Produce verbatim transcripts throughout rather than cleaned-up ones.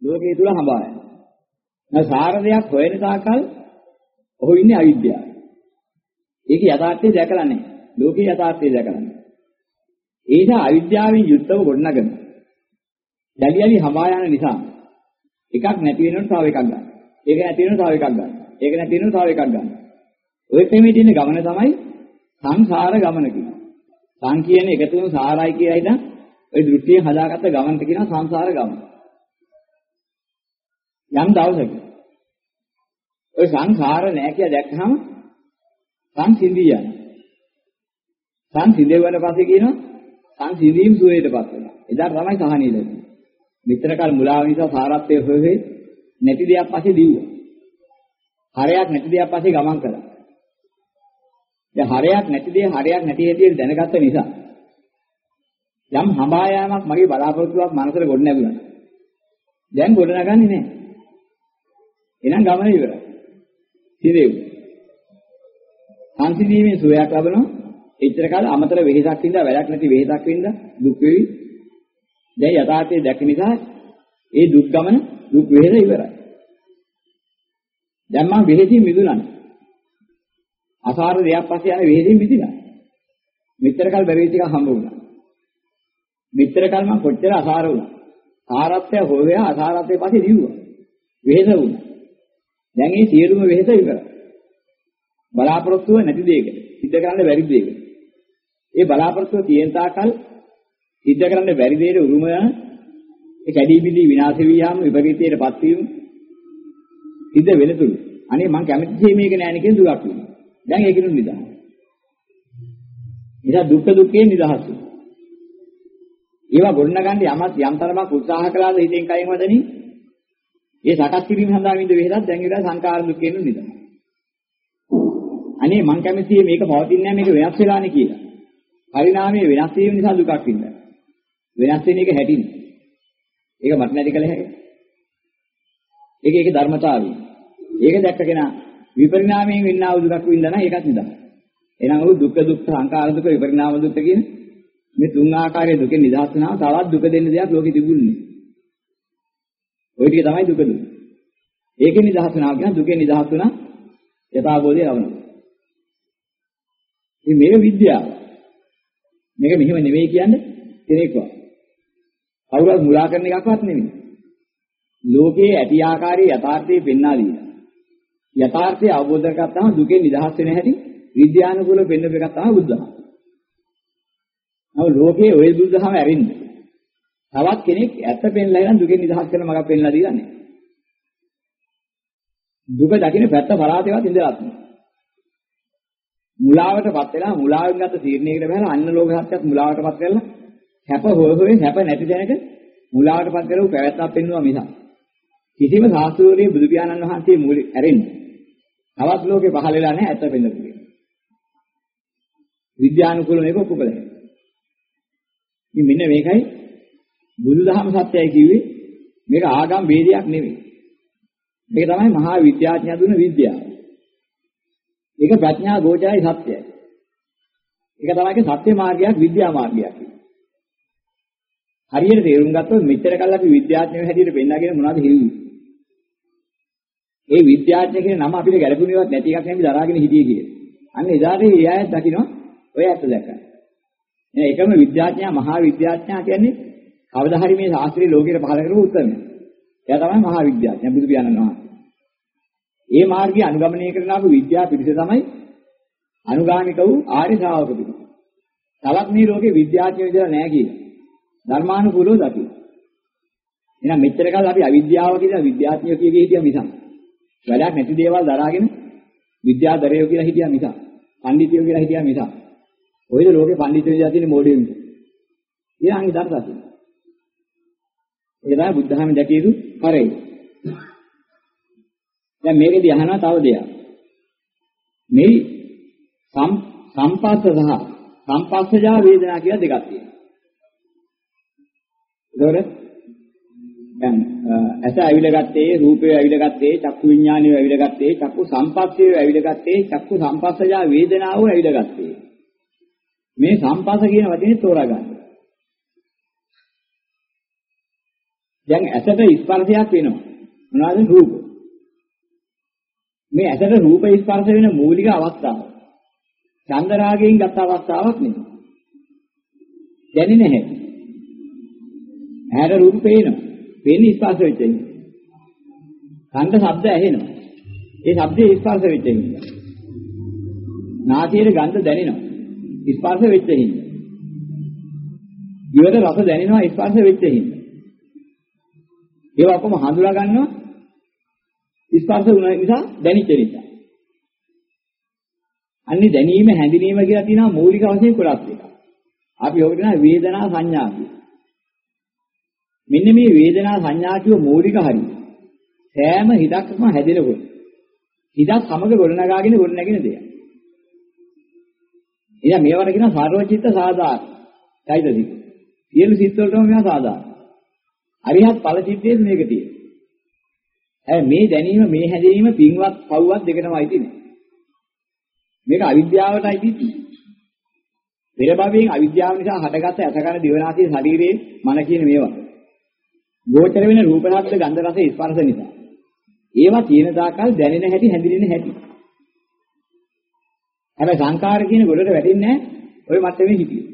ලෝකයේ තුල හඹා යනවා. නැත්නම් සාර දෙයක් හොයන තාකල් ඔහු ඉන්නේ අවිද්‍යාව. ඒක යථාර්ථය දැකලා නැහැ. ලෝකේ යථාර්ථය දැකලා නැහැ. ඒ නිසා අවිද්‍යාවෙන් යුක්තව ගොඩනගන. දැලියලි හඹා යන නිසා එකක් නැති වෙනකොට තව එකක් ගන්න. ඒක නැති වෙනකොට තව එකක් ගන්න. ඒක නැති වෙනකොට තව එකක් ගන්න. ඔය ක්‍රමයේ තියෙන ගමන තමයි සංසාර ගමන කියන්නේ. සං කියන එකතුම සාරයි කියලා හිතන ඔය දෘෂ්ටියෙන් හදාගත්ත ගමනට කියනවා සංසාර ගමන. යම් දවසක ඔය සංසාර නෑ කියලා දැක්කහම සංසිඳී යනවා. සංසිඳෙවන පස්සේ කියනවා සංසිඳීම් සුවයටපත් වෙනවා. එදා තමයි සහනිය ලැබෙන්නේ. මෙතර කල මුලාව නිසා සාරත්වයේ හොයවේ නැති දෙයක් පස්සේ දිව්වා. හරයක් නැති දෙයක් පස්සේ ගමන් කළා. දැන් හරයක් නැති දෙය හරයක් නැති හැටියට දැනගත්ත නිසා යම් හඹා යාමක් මගේ බලාපොරොත්තුවක් මනසට ගොඩ නැගුණා. දැන් ගොඩ නගන්නේ නැහැ. එහෙනම් ගමන ඉවරයි. සිදෙව්. සංසිඳීමේ සුවයක් ලැබෙනවා. එච්චර කාල අමතර වෙහෙසක් වින්දා වැඩක් නැති වෙහෙසක් වින්දා දුක් වෙවි. දැන් යථාර්ථය දැක නිසා ඒ දුක් ගමන දුක් වෙහෙස ඉවරයි. දැන් මම වෙහෙසින් මිදුණා. අසාර දෙයක් පස්සේ යන වෙහෙසින් මිදිලා. මෙච්චර කාල බැරි වෙච්ච එක හම්බ වුණා. මෙච්චර කාල මම කොච්චර අසාර වුණා. සාරත්වය හොයලා අසාරත්වයේ පස්සේ දිව්වා. වෙහෙස වුණා. දැන් මේ සියලුම වෙහෙස ඉවරයි. බලාපොරොත්තුව නැති දෙයකට සිද්ධ කරන්න බැරි දෙයකට. ඒ බලාපොරොත්තුව තියෙන තාකල් සිද්ධ කරන්න බැරි දෙයට උරුම යන ඒ කැඩී බිඳී විනාශ වී යාම විපරීතයටපත් වීම සිද්ධ වෙනතුරු. අනේ මං කැමති මේක නෑ නේ කියන දුකක් වෙනවා. දැන් ඒකිනුත් නිදහස්. ඉතින් දුක්ඛ දුක්ඛේ නිදහස් වෙනවා. ඒවා ගොඩනගන්න යමත් යම් තරමක් උත්සාහ කළාද හිතෙන් කයින් වදනි. ඒ සකස් කිරීම සඳහා විඳ වෙහෙසක් දැන් ඉවරයි සංකාර දුක්ඛේන නිදහස්. අනේ මං කැමති මේක පවතින්නේ නැහැ මේක වෙනස් වෙලානේ කියලා. පරිණාමයේ වෙනස් වීම නිසා දුකක් විඳිනවා. වෙනස් වෙන එක හැටිනේ. ඒක මට නැති කළ හැකියි. ඒක ඒකේ ධර්මතාවය. ඒක දැක්ක කෙනා විපරිණාමයෙන් වෙන්නා වූ දුකක් විඳිනා නම් ඒකත් නිදහස්. එහෙනම් ඔහු දුක්ඛ දුක්ඛ සංකාර දුක්ඛ විපරිණාම දුක්ඛ කියන මේ තුන් ආකාරයේ දුකෙන් නිදහස් වෙනවා. තවත් දුක දෙන්න දෙයක් ලෝකෙ තිබුණේ. ওই ටික තමයි දුක දුක. ඒකෙන් නිදහස් වෙනවා කියන දුකෙන් නිදහස් වුණා යථාබෝධය ලබනවා. මේ මේක විද්‍යාව. මේක මෙහෙම නෙවෙයි කියන්නේ කෙනෙක්වත්. කවුරුත් මුලා කරන එකක්වත් නෙවෙයි. ලෝකයේ ඇති ආකාරයේ යථාර්ථය පෙන්වා දීලා. යථාර්ථය අවබෝධ කරගත්තාම දුකෙන් නිදහස් වෙන හැටි විද්‍යානුකූලව පෙන්වපු එකක් තමයි බුද්ධහම. නම ලෝකයේ ওই බුද්ධහම ඇරින්න. තවත් කෙනෙක් ඇත්ත පෙන්ලා ඉන්න දුකෙන් නිදහස් කරන මගක් පෙන්ලා දීලා නැහැ. දුක දකින්න පැත්ත පරාතේවත් ඉඳලාත් නැහැ. මුලාවටපත් වෙලා මුලාවෙන් ගත තීරණයකට බහලා අන්න ලෝක සත්‍යයක් මුලාවටපත් කරලා හැප හොය හොය හැප නැති තැනක මුලාවටපත් කරලා පැවැත්මක් පෙන්වුවා මිසක් කිසිම සාස්ත්‍රීය බුදු පියාණන් වහන්සේ මූලෙ ඇරෙන්නේ තවත් ලෝකේ පහළ වෙලා නැහැ ඇත්ත පෙන්වන්න කියන්නේ. විද්‍යානුකූල මේක ඔප්පු කළා. ඉතින් මෙන්න මේකයි බුදුදහම සත්‍යයි කිව්වේ. මේක ආගම් ભેදයක් නෙවෙයි. මේක තමයි මහා විද්‍යාඥයා දුන්න විද්‍යාව. ඒක ප්‍රඥා ගෝචරයි සත්‍යයි. ඒක තමයි සත්‍ය මාර්ගයක් විද්‍යා මාර්ගයක්. හරියට තේරුම් ගත්තොත් මෙච්චර කල් අපි විද්‍යාඥයෝ හැටියට වෙන්නගෙන මොනවද හිතුවේ? ඒ විද්‍යාඥය කියන නම අපිට ගැළපුණේවත් නැති එකක් නෙමෙයි දරාගෙන හිටියේ කියලා. අන්න එදාට ඒ අයත් දකින්න ඔය ඇත්ත දැක්කා. එහෙනම් එකම විද්‍යාඥයා මහා විද්‍යාඥයා කියන්නේ කවදා හරි මේ ශාස්ත්‍රීය ලෝකෙට පහළ කරපු උත්තරමය. එයා තමයි මහා විද්‍යාඥයා බුදු පියාණන් වහන්සේ. ඒ මාර්ගය අනුගමනය කරන අපේ විද්‍යාව පිළිස තමයි අනුගාමික වූ ආර්ය ශ්‍රාවක පිළිස. තවත් මේ ලෝකේ විද්‍යාඥයෝ විතර නැහැ කියලා. ධර්මානුකූලව දකින්න. එහෙනම් මෙච්චර කාලේ අපි අවිද්‍යාව කියලා විද්‍යාඥයෝ කියගේ හිටියා මිසක්. වැඩක් නැති දේවල් දරාගෙන විද්‍යාදරයෝ කියලා හිටියා මිසක්. පඬිතුයෝ කියලා හිටියා මිසක්. ඔයද ලෝකේ පඬිතුයෝ කියලා තියෙන මොඩියෝ මිසක්. ඊළඟ ඉදර්සත්. ඒක තමයි බුද්ධහම දැකිය යුතු කරේ. දැන් මේකෙදී අහනවා තව දෙයක්. මේ සම්පස්ස සහ සම්පස්සජා වේදනා කියලා දෙකක් තියෙනවා. ඒතකොට දැන් ඇස ඇවිල්ලා ගත්තේ රූපය ඇවිල්ලා ගත්තේ චක්කු විඥානය ඇවිල්ලා ගත්තේ චක්කු සම්පස්සය ඇවිල්ලා ගත්තේ චක්කු සම්පස්සජා වේදනාව ඇවිල්ලා ගත්තේ. මේ සම්පස්ස කියන වචනේ තෝරා ගන්න. දැන් ඇසට ස්පර්ශයක් වෙනවා. මොනවද රූප? මේ ඇසට රූප ස්පර්ශ වෙන මූලික අවස්ථාව. චන්දරාගයෙන් ගත අවස්ථාවක් නෙමෙයි. දැනෙන්නේ නැහැ. ඇහැට රූප පේනවා. පේන්නේ ස්පර්ශ වෙච්ච එක. කන්ද ශබ්ද ඇහෙනවා. ඒ ශබ්දේ ස්පර්ශ වෙච්ච එක. නාසයේ ගන්ධ දැනෙනවා. ස්පර්ශ වෙච්ච එක. දිවට රස දැනෙනවා ස්පර්ශ වෙච්ච එක. ඒවා කොහොම හඳුනා ගන්නවා? ස්පර්ශ වුණ නිසා දැනිච්ච නිසා. අන්නේ දැනීම හැඳිනීම කියලා තියෙනවා මූලික වශයෙන් කොටස් දෙකක්. අපි ඔකට කියනවා වේදනා සංඥා කියලා. මෙන්න මේ වේදනා සංඥා කියව මූලික හරිය. සෑම හිතක්ම හැදෙනකොට හිතක් සමග ගොඩනගාගෙන ගොඩනැගෙන දෙයක්. එයා මේවට කියනවා සාරවචිත්ත සාධාරණ. চৈতසික. සියලු සිත් වලටම මේවා සාධාරණ. අරිහත් ඵල සිද්දේ මේක තියෙනවා. හැබැයි මේ දැනීම මේ හැදීම පින්වත් පව්වත් දෙකටමයි තියෙන්නේ. මේක අවිද්‍යාවටයි තියෙන්නේ. පෙර භවයෙන් අවිද්‍යාව නිසා හටගත්ත අසකන දිවනාසී ශරීරයේ මන කියන මේවා. ගෝචර වෙන රූප ශබ්ද ගන්ධ රස ස්පර්ශ නිසා. ඒවා තියෙන දාකල් දැනෙන හැටි හැඳිනෙන හැටි. හැබැයි සංකාර කියන ගොඩට වැටෙන්නේ නැහැ. ඔය මට්ටමේ හිටියේ.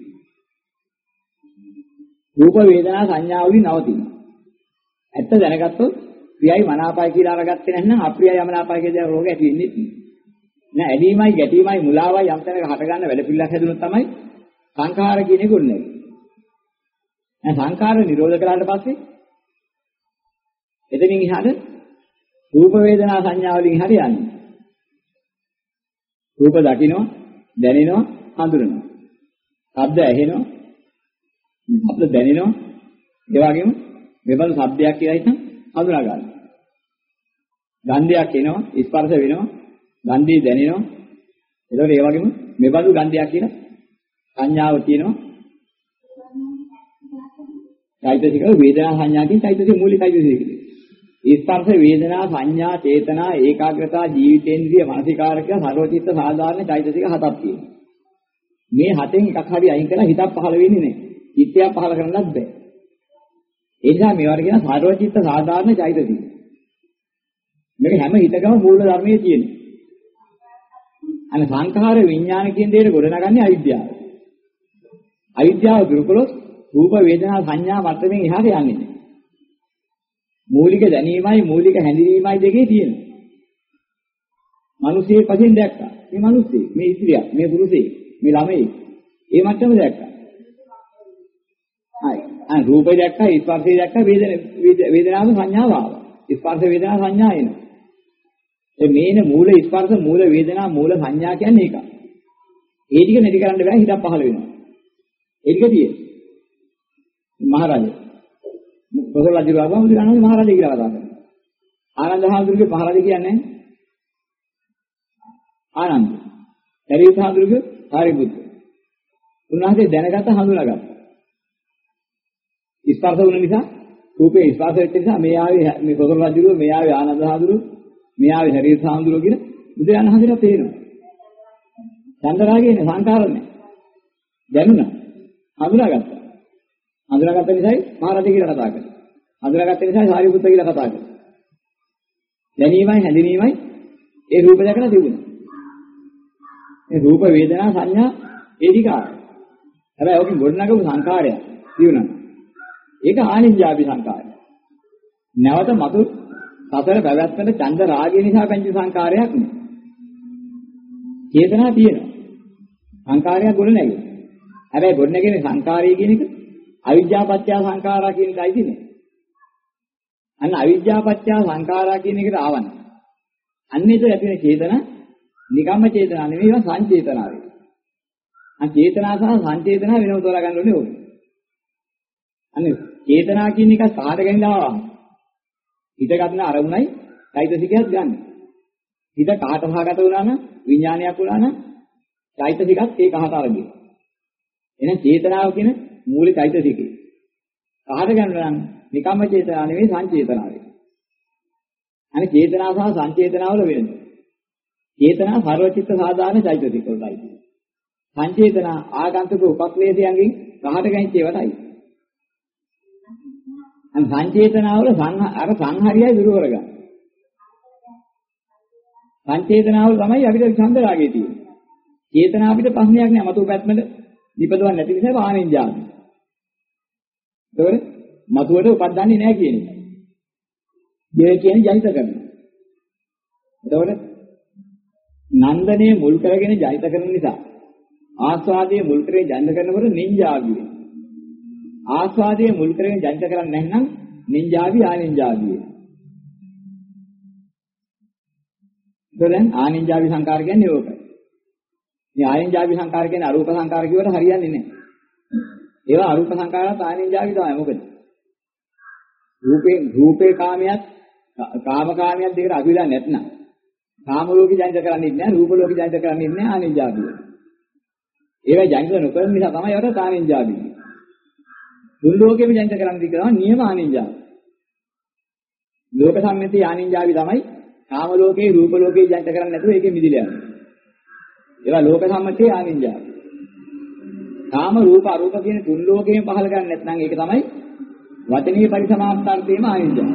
රූප වේදනා සංඥා වලින් නවතිනවා. ඇත්ත දැනගත්තොත් ප්‍රියයි මනාපයි කියලා අරගත්තේ නැත්නම් අප්‍රියයි යමනාපයි කියන රෝග ඇති වෙන්නේ නැහැ. නෑ ඇලීමයි ගැටීමයි මුලාවයි යම් තැනක හට ගන්න වැඩ පිළිලක් හැදුනොත් තමයි සංඛාර කියන එක උන්නේ. දැන් සංඛාර නිරෝධ කරාට පස්සේ එතනින් එහාට රූප වේදනා සංඥා වලින් හරියන්නේ. රූප දකින්නවා, දැනෙනවා, හඳුනනවා. ශබ්ද ඇහෙනවා, ශබ්ද දැනෙනවා. ඒ වගේම මෙබඳු ශබ්දයක් කියලා හිතන් හඳුනා ගන්නවා. ගන්ධයක් එනවා, ස්පර්ශ වෙනවා, ගන්ධය දැනෙනවා. ඒතකොට ඒ වගේම මෙබඳු ගන්ධයක් කියන සංඥාව තියෙනවා. চৈতසික වේදනා සංඥා කියන চৈতසික මූලිකයි. ස්පර්ශ වේදනා සංඥා චේතනා ඒකාග්‍රතා ජීවිතේන්ද්‍රිය මානසිකාර කියලා සර්වචිත්ත සාධාරණ চৈতසික හතක් තියෙනවා. මේ හතෙන් එකක් හරි අයින් කරලා හිතක් පහළ වෙන්නේ නැහැ. චිත්තයක් පහළ කරන්නත් බෑ. ඒ නිසා මේවට කියන සර්වචිත්ත සාධාරණ চৈতසික. මේක හැම හිතකම මූල ධර්මයේ තියෙනවා. අනේ සංඛාර විඥාන කියන දෙයට ගොඩනගන්නේ අවිද්‍යාව. අවිද්‍යාව දුරුකළොත් රූප වේදනා සංඥා මට්ටමින් එහාට යන්නේ නැහැ. මූලික දැනීමයි මූලික හැඳිනීමයි දෙකේ තියෙනවා. මිනිස්සේ පසින් දැක්කා. මේ මිනිස්සේ, මේ ඉස්ත්‍රිය, මේ පුරුෂේ, මේ ළමයි. ඒ මට්ටම දැක්කා. හරි. අන රූපය දැක්කා, ස්පර්ශය දැක්කා, වේදන වේදනාව සංඥාව ආවා. ස්පර්ශ වේදනා සංඥා එනවා. ඒ මේන මූල ස්පර්ශ මූල වේදනා මූල සංඥා කියන්නේ ඒක. ඒ ටික නැති කරන්න බෑ හිතක් පහළ වෙනවා. ඒ ටික තියෙන්නේ. මහරජා පොසොල් රජු ආවම බුදුරණවහන්සේ මහරජා කියලා කතා කරනවා. ආනන්ද හාමුදුරුවෝ මහරජා කියන්නේ ආනන්ද. පරිවිත හාමුදුරුවෝ හාරිපුත්‍ර. උන්වහන්සේ දැනගත හඳුනාගත්තා. ස්පර්ශ වුණ නිසා රූපේ ස්පර්ශ වෙච්ච නිසා මේ ආවේ මේ පොසොල් රජුගේ මේ ආවේ ආනන්ද හාමුදුරුවෝ මේ ආවේ හරිත හාමුදුරුවෝ කියන බුදුරණවහන්සේට තේරෙනවා. චන්දරාගේ නේ සංකාරනේ. දැනුණා. හඳුනාගත්තා. හඳුනාගත්ත නිසායි මහරජා කියලා කතා කරන්නේ. හඳුනාගත්ත නිසායි සාරිපුත්ත කියලා කතා කරන්නේ. දැනීමයි හැඳිනීමයි ඒ රූප දැකලා තිබුණා. මේ රූප වේදනා සංඥා ඒ ටික ආවා. හැබැයි ඔකින් ගොඩනගපු සංකාරය තියුණා. ඒක ආනිඤ්ඤාපි සංකාරය. නැවත මතු සතර පැවැත්මට ඡන්ද රාගය නිසා පැංච සංකාරයක් නෙවෙයි. චේතනා තියෙනවා. සංකාරයක් ගොඩ නැගෙනවා. හැබැයි ගොඩ නැගෙන සංකාරය කියන එක අවිජ්ජාපත්‍ය සංඛාරා කියන එකයි තියෙන්නේ. අන්න අවිජ්ජාපත්‍ය සංඛාරා කියන එකට ආවන. අන්න ඒක ඇති වෙන චේතන නිකම්ම චේතනා නෙවෙයි ඒවා සංචේතනා වේ. අන් චේතනා සහ සංචේතනා වෙනම තෝරා ගන්න ඕනේ ඕක. අන්න චේතනා කියන එක සාහට ගෙනිනවා. හිත ගන්න අරමුණයි চৈতසිකයක් ගන්න. හිත කාට සහගත වුණා නම් විඥානයක් වුණා නම් চৈতසිකත් ඒ කහට අරගෙන. එහෙනම් චේතනාව කියන මූලික চৈতසිකේ. කහට ගන්න නම් නිකම්ම චේතනා නෙවෙයි සංචේතනා වේ. අනේ චේතනා සහ සංචේතනා වල වෙනස. චේතනා සර්වචිත්ත සාධාරණ চৈতසික වලයි. සංචේතනා ආගන්තුක උපක්ලේශයන්ගෙන් කහට ගැනිච්ච ඒවටයි. අන් සංචේතනාවල අර සංහාරියයි දුරු කරගන්න. සංචේතනාවල තමයි අපිට ඡන්ද රාගය තියෙන්නේ. චේතනා අපිට ප්‍රශ්නයක් නෑ මතු පැත්මද නිපදවන්නේ නැති නිසා වාණෙන් ජාති. ඒකවල මතුවට උපද්දන්නේ නෑ කියන එක. මේ කියන්නේ ජනිත කරනවා. ඒකවල නන්දනේ මුල් කරගෙන ජනිත කරන නිසා ආස්වාදයේ මුල් කරගෙන ජනිත කරනකොට නින්ජාවි වෙනවා. ආස්වාදයේ මුල් කරගෙන ජනිත කරන්නේ නැත්නම් නින්ජාවි ආනින්ජාවි වෙනවා. දැන් ආනින්ජාවි සංකාර කියන්නේ ඕකයි. මේ ආනින්ජාවි සංකාර කියන්නේ අරූප සංකාර කියවට හරියන්නේ නැහැ. ඒවා අරූප සංකාරات ආනින්ජාවි තමයි. මොකද? රූපේ රූපේ කාමයක් කාම කාමයක් දෙකට අවිලා නැත්නම් කාම ලෝකේ ජනිත කරන්නේ නැහැ, රූප ලෝකේ ජනිත කරන්නේ නැහැ ආනින්ජාවි. ඒවා ජනිත නොකරන නිසා තමයි ඒවට ආනින්ජාවි. දුන් ලෝකෙම ජනිත කරන්නේ කියලා නියම ආනින්ජාවි. ලෝක සම්මිතී ආනින්ජාවි තමයි කාම ලෝකේ රූප ලෝකේ ජනිත කරන්නේ නැතුව ඒකෙ මිදිලා යනවා. ඒවා ලෝක සම්මතයේ ආනින්ජාවි. කාම රූප අරූප කියන තුන් ලෝකයෙන් පහල ගන්න නැත්නම් ඒක තමයි වචනීය පරිසමාප්තාර්ථයේම ආනින්ජාවි.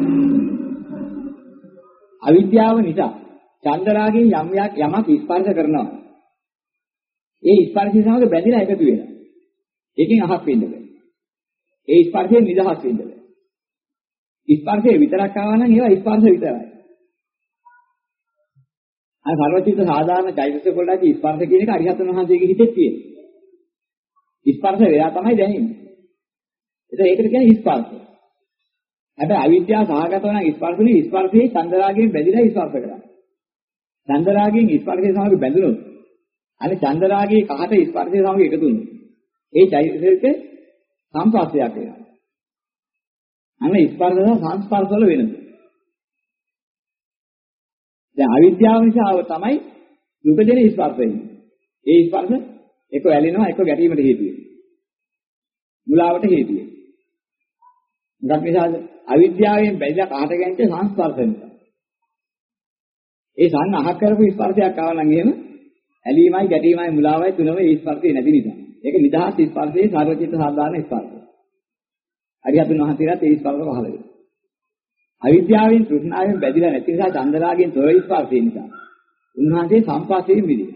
අවිද්‍යාව නිසා චන්දරාගයෙන් යම් යමක් ස්පර්ශ කරනවා. ඒ ස්පර්ශය සමග බැඳිලා එකතු වෙනවා. ඒකෙන් අහක් වෙන්න බෑ. ඒ ස්පර්ශයෙන් නිදහස් වෙන්න බෑ. ස්පර්ශය විතරක් ආවා නම් ඒවා ස්පර්ශ විතරයි. අර සර්වචිත්ත සාධාරණ චෛතසික වලදී ස්පර්ශ කියන එක අරිහතන් වහන්සේගේ හිතේ තියෙනවා. ස්පර්ශ වෙලා තමයි දැනෙන්නේ. ඒක ඒකට කියන්නේ ස්පර්ශ. හැබැයි අවිද්‍යාව සහගතව නම් ස්පර්ශුනේ ස්පර්ශයේ චන්දරාගයෙන් බැඳිලා ස්පර්ශ කරනවා. චන්දරාගයෙන් ස්පර්ශය සමග බැඳුනොත් අනේ චන්දරාගයේ කහට ස්පර්ශය සමග එකතු වුණොත් ඒ චෛතසික සංස්පර්ශයක් වෙනවා. අනේ ස්පර්ශ සහ සංස්පර්ශ වල වෙනස. දැන් අවිද්‍යාව නිසා තමයි දුකදෙන ස්පර්ශ වෙන්නේ. ඒ ස්පර්ශ එක ඇලෙනවා එක ගැටීමට හේතු වෙනවා. මුලාවට හේතු වෙනවා. මොකක් නිසාද? අවිද්‍යාවෙන් බැඳලා කාට ගැන්ච සංස්පර්ශ නිසා. ඒ සං අහක් කරපු ස්පර්ශයක් ආව නම් එහෙම ඇලීමයි ගැටීමයි මුලාවයි තුනම ඒ ස්පර්ශේ නැති නිසා. ඒක නිදහස් ස්පර්ශයේ සර්වචිත්ත සාධාරණ ස්පර්ශය. අරිහතුන් වහන්සේලාත් ඒ ස්පර්ශ පහළ වෙනවා. අවිද්‍යාවෙන් තෘෂ්ණාවෙන් බැඳිලා නැති නිසා චන්දරාගයෙන් තොර ස්පර්ශය නිසා. උන්වහන්සේ සංපස්සයෙන් මිදෙනවා.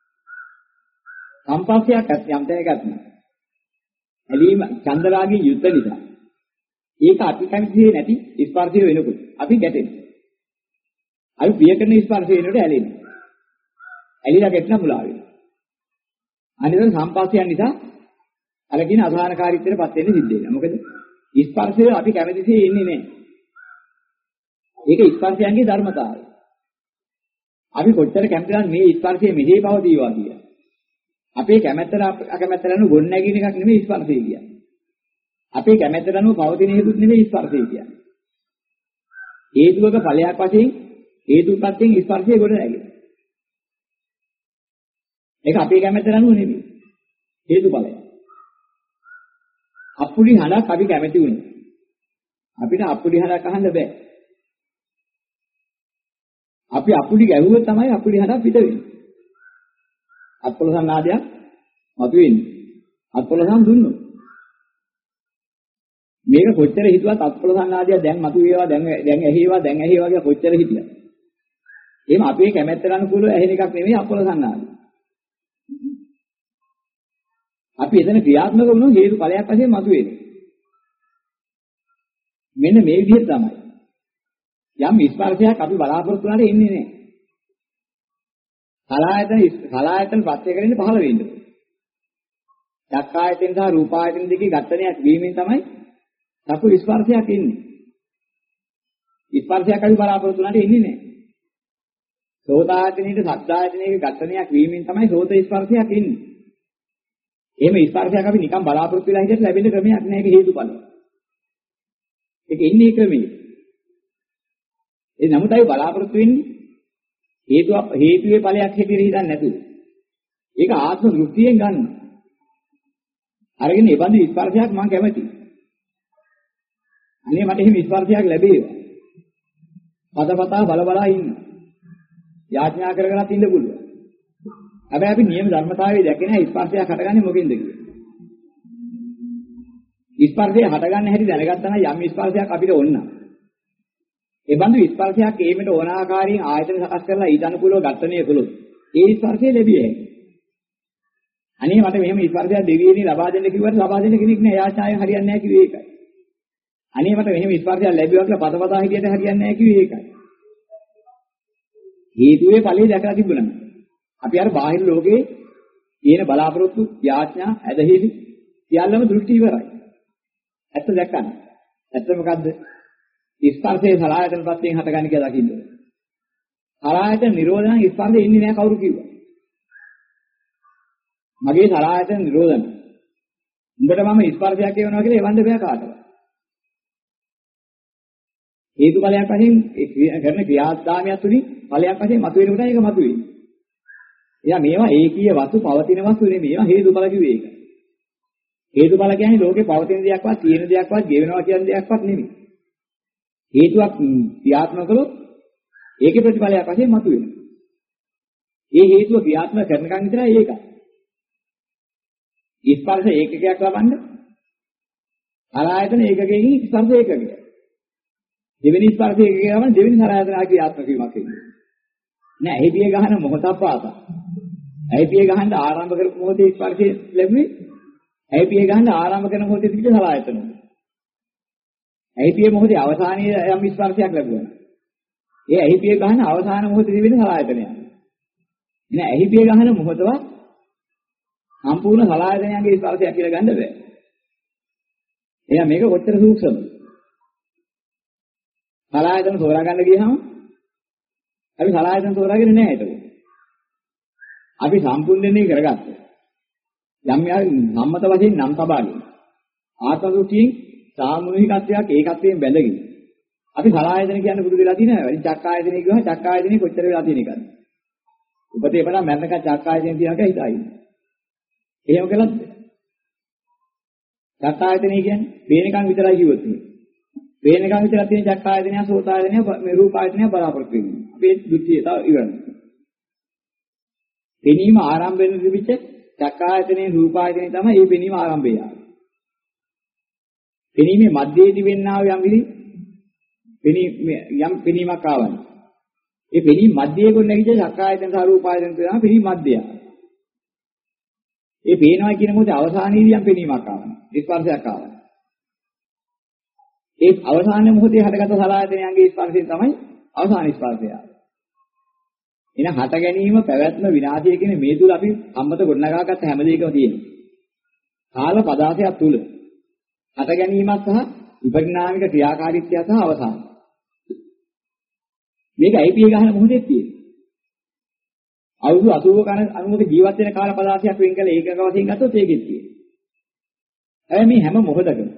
සංපස්සයක් යම් තැනක ගන්න. ඇලීම චන්දරාගයෙන් යුත් නිසා. ඒක අපි කැමති නැති ස්පර්ශය වෙනකොට අපි ගැටෙනවා. අපි ප්‍රිය කරන ස්පර්ශය වෙනකොට ඇලෙනවා. ඇලිලා ගැටෙන මුලා වෙනවා. අනිත් සංපස්සයන් නිසා අර කියන අසහනකාරීත්වයටපත් වෙන්න සිද්ධ වෙනවා. මොකද ස්පර්ශය අපි කැමතිසේ ඉන්නේ නැහැ. ඒක ස්පර්ශයන්ගේ ධර්මතාවය. අපි කොච්චර කැමතිද මේ ස්පර්ශයේ මෙහි පවතිවා කියලා. අපේ කැමැත්තට අකමැත්තට අනුව ගොන් නැගින එකක් නෙමෙයි ස්පර්ශය කියන්නේ. අපේ කැමැත්තට අනුව පවතින හේතුත් නෙමෙයි ස්පර්ශය කියන්නේ. හේතුවක ඵලයක් වශයෙන් හේතුපත්යෙන් ස්පර්ශය ගොඩ නැගෙනවා. ඒක අපේ කැමැත්තට අනුව නෙමෙයි. හේතුඵලය. අපුඩි හඬක් අපි කැමති වුණා. අපිට අපුඩි හඬක් අහන්න බෑ. අපි අපුඩි ගැහුවොත් තමයි අපුඩි හඬක් පිට වෙන්නේ. අත්පොළසන් නාදයක් මතුවෙන්නේ. අත්පොළසන් දුන්නොත්. මේක කොච්චර හිතුවත් අත්පොළසන් නාදයක් දැන් මතුවේවා දැන් දැන් ඇහිවා දැන් ඇහිවා කියලා කොච්චර හිතියද? එහෙම අපේ කැමැත්තට අනුකූලව ඇහෙන එකක් නෙමෙයි අත්පොළසන් නාදය. අපි එතන ක්‍රියාත්මක වුණොත් හේතු ඵලයක් වශයෙන් මතුවෙන්නේ. මෙන්න මේ විදිහට තමයි. යම් ස්පර්ශයක් අපි බලාපොරොත්තු වෙනාට එන්නේ නැහැ. කලායතන කලායතන ප්‍රත්‍ය කරගෙන පහළ වෙන්නේ. චක්කායතන සහ රූපායතන දෙකේ ඝට්ටනයක් වීමෙන් තමයි සතු ස්පර්ශයක් එන්නේ. ස්පර්ශයක් අපි බලාපොරොත්තු වෙනාට එන්නේ නැහැ. සෝතායතනෙට සද්ධායතනයක ඝට්ටනයක් වීමෙන් තමයි සෝත ස්පර්ශයක් එන්නේ. එහෙම ස්පර්ශයක් අපි නිකන් බලාපොරොත්තු වෙලා හිටියට ලැබෙන ක්‍රමයක් නෑ ඒක හේතුඵල. ඒක ඉන්නේ ක්‍රමයේ. ඒ නමුත් අපි බලාපොරොත්තු වෙන්නේ හේතුව හේතුවේ ඵලයක් හැටියට හිතන්නේ නැතුව. ඒක ආත්ම දෘෂ්ටියෙන් ගන්න. අරගෙන මේ බඳු ස්පර්ශයක් මම කැමතියි. අනේ මට එහෙම ස්පර්ශයක් ලැබේවා. පදපතා බල බලා ඉන්න. යාඥා කර කරත් ඉන්න පුළුවන්. හැබැයි අපි නියම ධර්මතාවයේ දැකේ නැහැ ස්පර්ශයක් හටගන්නේ මොකෙන්ද කියලා. ස්පර්ශය හටගන්න හැටි දැනගත්තා නම් යම් ස්පර්ශයක් අපිට ඕන නම් ඒ බඳු ස්පර්ශයක් ඒමෙට ඕන ආකාරයෙන් ආයතන සකස් කරලා ඊට අනුකූලව ඝට්ටණය කළොත් ඒ ස්පර්ශය ලැබිය හැකියි. අනේ මට මෙහෙම ස්පර්ශයක් දෙවියනේ ලබා දෙන්න කිව්වට ලබා දෙන්න කෙනෙක් නෑ. යාචාය හරියන්නේ නැහැ කිව්වේ ඒකයි. අනේ මට මෙහෙම ස්පර්ශයක් ලැබුවා කියලා පතපතා හිටියට හරියන්නේ නැහැ කිව්වේ ඒකයි. හේතුවේ ඵලයේ දැකලා තිබුණා. අපි අර බාහිර ලෝකේ තියෙන බලාපොරොත්තු, යාඥා, ඇදහිලි සියල්ලම දෘෂ්ටි ඉවරයි. ඇත්ත දැක්කම. ඇත්ත මොකද්ද? ස්පර්ශයේ සලආයතන ප්‍රත්‍යයෙන් හටගන්නේ කියලා දකින්න. සලආයතන නිරෝධන ස්පර්ශේ ඉන්නේ නැහැ කවුරු කිව්වා. මගේ සලආයතන නිරෝධන. උඹට මම ස්පර්ශයක් කියනවා කියලා එවන්න බෑ කාටවත්. හේතු ඵලයක් වශයෙන් කරන ක්‍රියාදාමයක් තුලින් ඵලයක් වශයෙන් මතුවෙන කොට ඒක මතුවේ. එයා මේවා ඒකීය වස්තු පවතින වස්තු නෙමෙයි. ඒවා හේතුඵල කිව්වේ ඒක. හේතුඵල කියන්නේ ලෝකේ පවතින දෙයක්වත් තියෙන දෙයක්වත් ගෙවෙනවා කියන දෙයක්වත් නෙමෙයි. හේතුවක් ක්‍රියාත්මක කළොත් ඒකේ ප්‍රතිඵලයක් වශයෙන් මතුවෙනවා. ඒ හේතුව ක්‍රියාත්මක කරනකන් විතරයි ඒක. ස්පර්ශ ඒකකයක් ලබන්න සලආයතන ඒකකයෙන් ස්පර්ශ ඒකකයක්. දෙවෙනි ස්පර්ශ ඒකකය ගමන් දෙවෙනි සලආයතන ක්‍රියාත්මක වීමක් වෙනවා. නෑ ඇහිපිය ගහන මොහොතක් පාසා. ඇහිපිය ගහන ආරම්භ කරපු මොහොතේ ස්පර්ශය ලැබුවේ ඇහිපිය ගහන ආරම්භ කරන මොහොතේ තිබිච්ච සලආයතන. ඇහිපිය මොහොතේ අවසානයේ යම් ස්පර්ශයක් ලැබුණා. ඒ ඇහිපිය ගහන අවසාන මොහොතේ තිබෙන සලආයතනය. එන ඇහිපිය ගහන මොහොතවත් සම්පූර්ණ සලආයතනයන්ගේ ස්පර්ශයක් කියලා ගන්න බෑ. එහෙනම් මේක කොච්චර සූක්ෂමද? සලආයතන තෝරා ගන්න ගියහම අපි සලආයතන තෝරාගෙන නැහැ ඒක. අපි සම්පූර්ණයෙන් කරගත්තා. යම් සම්මත වශයෙන් නම් තබාගෙන ආත්ම දෘෂ්ටියෙන් සාමූහිකත්වයක් ඒකත්වයෙන් බැඳගෙන අපි සලආයතන කියන්න පුරුදු වෙලා තියෙනවා. ඉතින් චක්කායතනෙ කියවහම චක්කායතනෙ කොච්චර වෙලා තියෙන එකද? උපතේ පටන් මරණක චක්කායතනෙ තියනක හිතයි. එහෙම කළාද? චක්කායතනෙ කියන්නේ වේනකන් විතරයි කිව්වොත් නේ. වේනකන් විතරක් තියෙන චක්කායතනය, සෝතායතනය, මේ රූපායතනය බලාපොරොත්තු වෙනවා. අපේ දෘෂ්ටිය තව ඉවරයි. පෙනීම ආරම්භ වෙන තිබිච්ච චක්කායතනේ රූපායතනේ තමයි මේ පෙනීම ආරම්භය. පෙනීමේ මැදයේදී වෙන්නා වූ යම් විදි පෙනීම යම් පෙනීමක් ආවම ඒ පෙනීම මැදයේ කොට නැගිච්ච චක්කායතන සහ රූපායතන තමයි පෙනීම මැදය. ඒ පේනවා කියන මොකද අවසානයේදී යම් පෙනීමක් ආවම ස්පර්ශයක් ආවම ඒ අවසාන මොහොතේ හටගත් සලආයතනයන්ගේ ස්පර්ශය තමයි අවසාන ස්පර්ශය. එන හට ගැනීම පැවැත්ම විනාශය කියන මේ තුල අපි අම්මත ගොඩනගාගත්ත හැම දෙයකම තියෙනවා. කාල පදාසයක් තුල හට ගැනීමත් සහ විපරිණාමික ක්‍රියාකාරීත්වය සහ අවසාන. මේක අයිපිය ගහන මොහොතේ තියෙනවා. අවුරුදු අසූව කන අනුමත ජීවත් වෙන කාල පදාසයක් වෙන් කළ ඒකක වශයෙන් ගත්තොත් ඒකෙත් තියෙනවා. හැබැයි මේ හැම මොහොතකම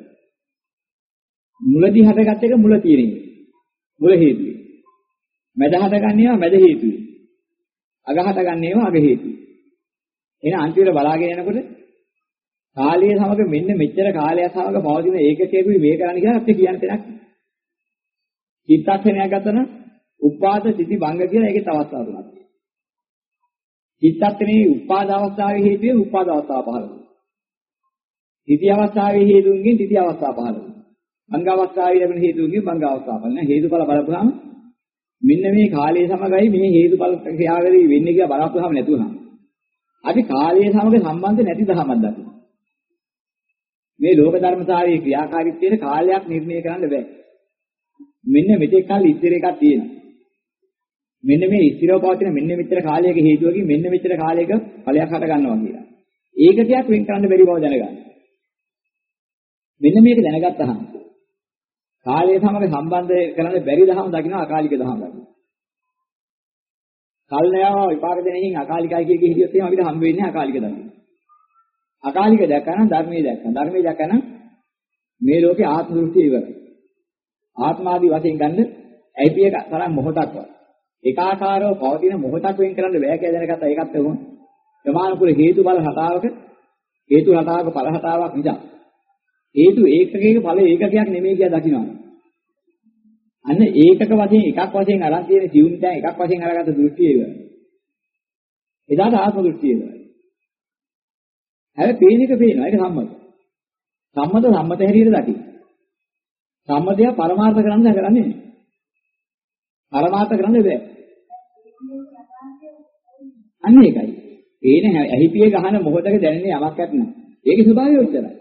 මුලදී හටගත් එක මුල තියෙනවා. මුල හේතුව. මැද හටගන්නේවා මැද හේතුව. අග හටගන්නේවා අග හේතුව. එහෙනම් අන්තිමට බලාගෙන යනකොට කාලය සමග මෙන්න මෙච්චර කාලයක් සමග පවතින ඒකකයකුයි මේ කරන්නේ කියලා අපිට කියන්න තැනක්. චිත්තක්ෂණයක් ගතන උපාද සිටි භංග කියලා ඒකේ අවස්ථා තුනක් තියෙනවා. චිත්තක්ෂණේ උපාද අවස්ථාවේ හේතුවේ උපාද අවස්ථාව පහළ වෙනවා. සිටි අවස්ථාවේ හේතුන්ගෙන් සිටි අවස්ථාව පහළ වෙනවා. භංග අවස්ථාවේ ලැබෙන හේතුන්ගෙන් භංග අවස්ථාව පහළ වෙනවා. හේතුඵල බලපුවාම මෙන්න මේ කාලය සමගයි මේ හේතුඵල ක්‍රියාවලිය වෙන්නේ කියලා බලාපොරොත්තු නැතුණා. අපි කාලය සමග සම්බන්ධ නැති දහමක් දකිනවා. මේ ලෝක ධර්මතාවයේ ක්‍රියාකාරීත්වයේ කාලයක් නිර්ණය කරන්න බෑ. මෙන්න මෙතෙක් කල් ඉස්තර එකක් තියෙනවා. මෙන්න මේ ඉස්තරව පවතින මෙන්න මෙච්චර කාලයක හේතුවකින් මෙන්න මෙච්චර කාලයක ඵලයක් හට ගන්නවා කියලා. ඒකකයක් වෙන් කරන්න බැරි බව දැනගන්න. මෙන්න මේක දැනගත්තාම කාලය සමග සම්බන්ධ කරන්න බැරි දහම දකින්න අකාලික දහම දකින්න. කල්යව විපාක දෙනෙකින් අකාලිකයි කිය කී හිටියොත් එහෙනම් අපිට හම්බ වෙන්නේ අකාලික දහම. අකාලික දැක්කනම් ධර්මයේ දැක්කන. ධර්මයේ දැක්කනම් මේ ලෝකේ ආත්ම දෘෂ්ටිය ඉවරයි. ආත්මාදී වශයෙන් ගන්න ඇයිපිය තරම් මොහොතක්වත්. ඒකාකාරව පවතින මොහොතක් වෙන් කරන්න බෑ කියලා දැනගත්තා. ඒකත් උගම ප්‍රමාණිකුල හේතු බල හටාවක හේතු හටාවක ඵල හටාවක් නිසා. හේතු ඒකකයක ඵල ඒකකයක් නෙමෙයි කියලා දකින්නවා. අන්න ඒකක වශයෙන් එකක් වශයෙන් අරන් තියෙන ජීවුන් දැන් එකක් වශයෙන් අරගත්ත දෘෂ්ටිය ඉවරයි. එදාට ආත්ම දෘෂ්ටිය ඉවරයි. හැබැයි පේන එක පේනවා. ඒක සම්මත. සම්මත සම්මත හැටියට දකින්න. සම්මතය පරමාර්ථ කරන්න කරන්නේ නෑ. පරමාර්ථ කරන්නේ බෑ. අන්න ඒකයි. පේන ඇහිපිය ගහන මොහොතක දැනෙන්නේ යමක් නැත්නම්. ඒකේ ස්වභාවය උච්චරයි.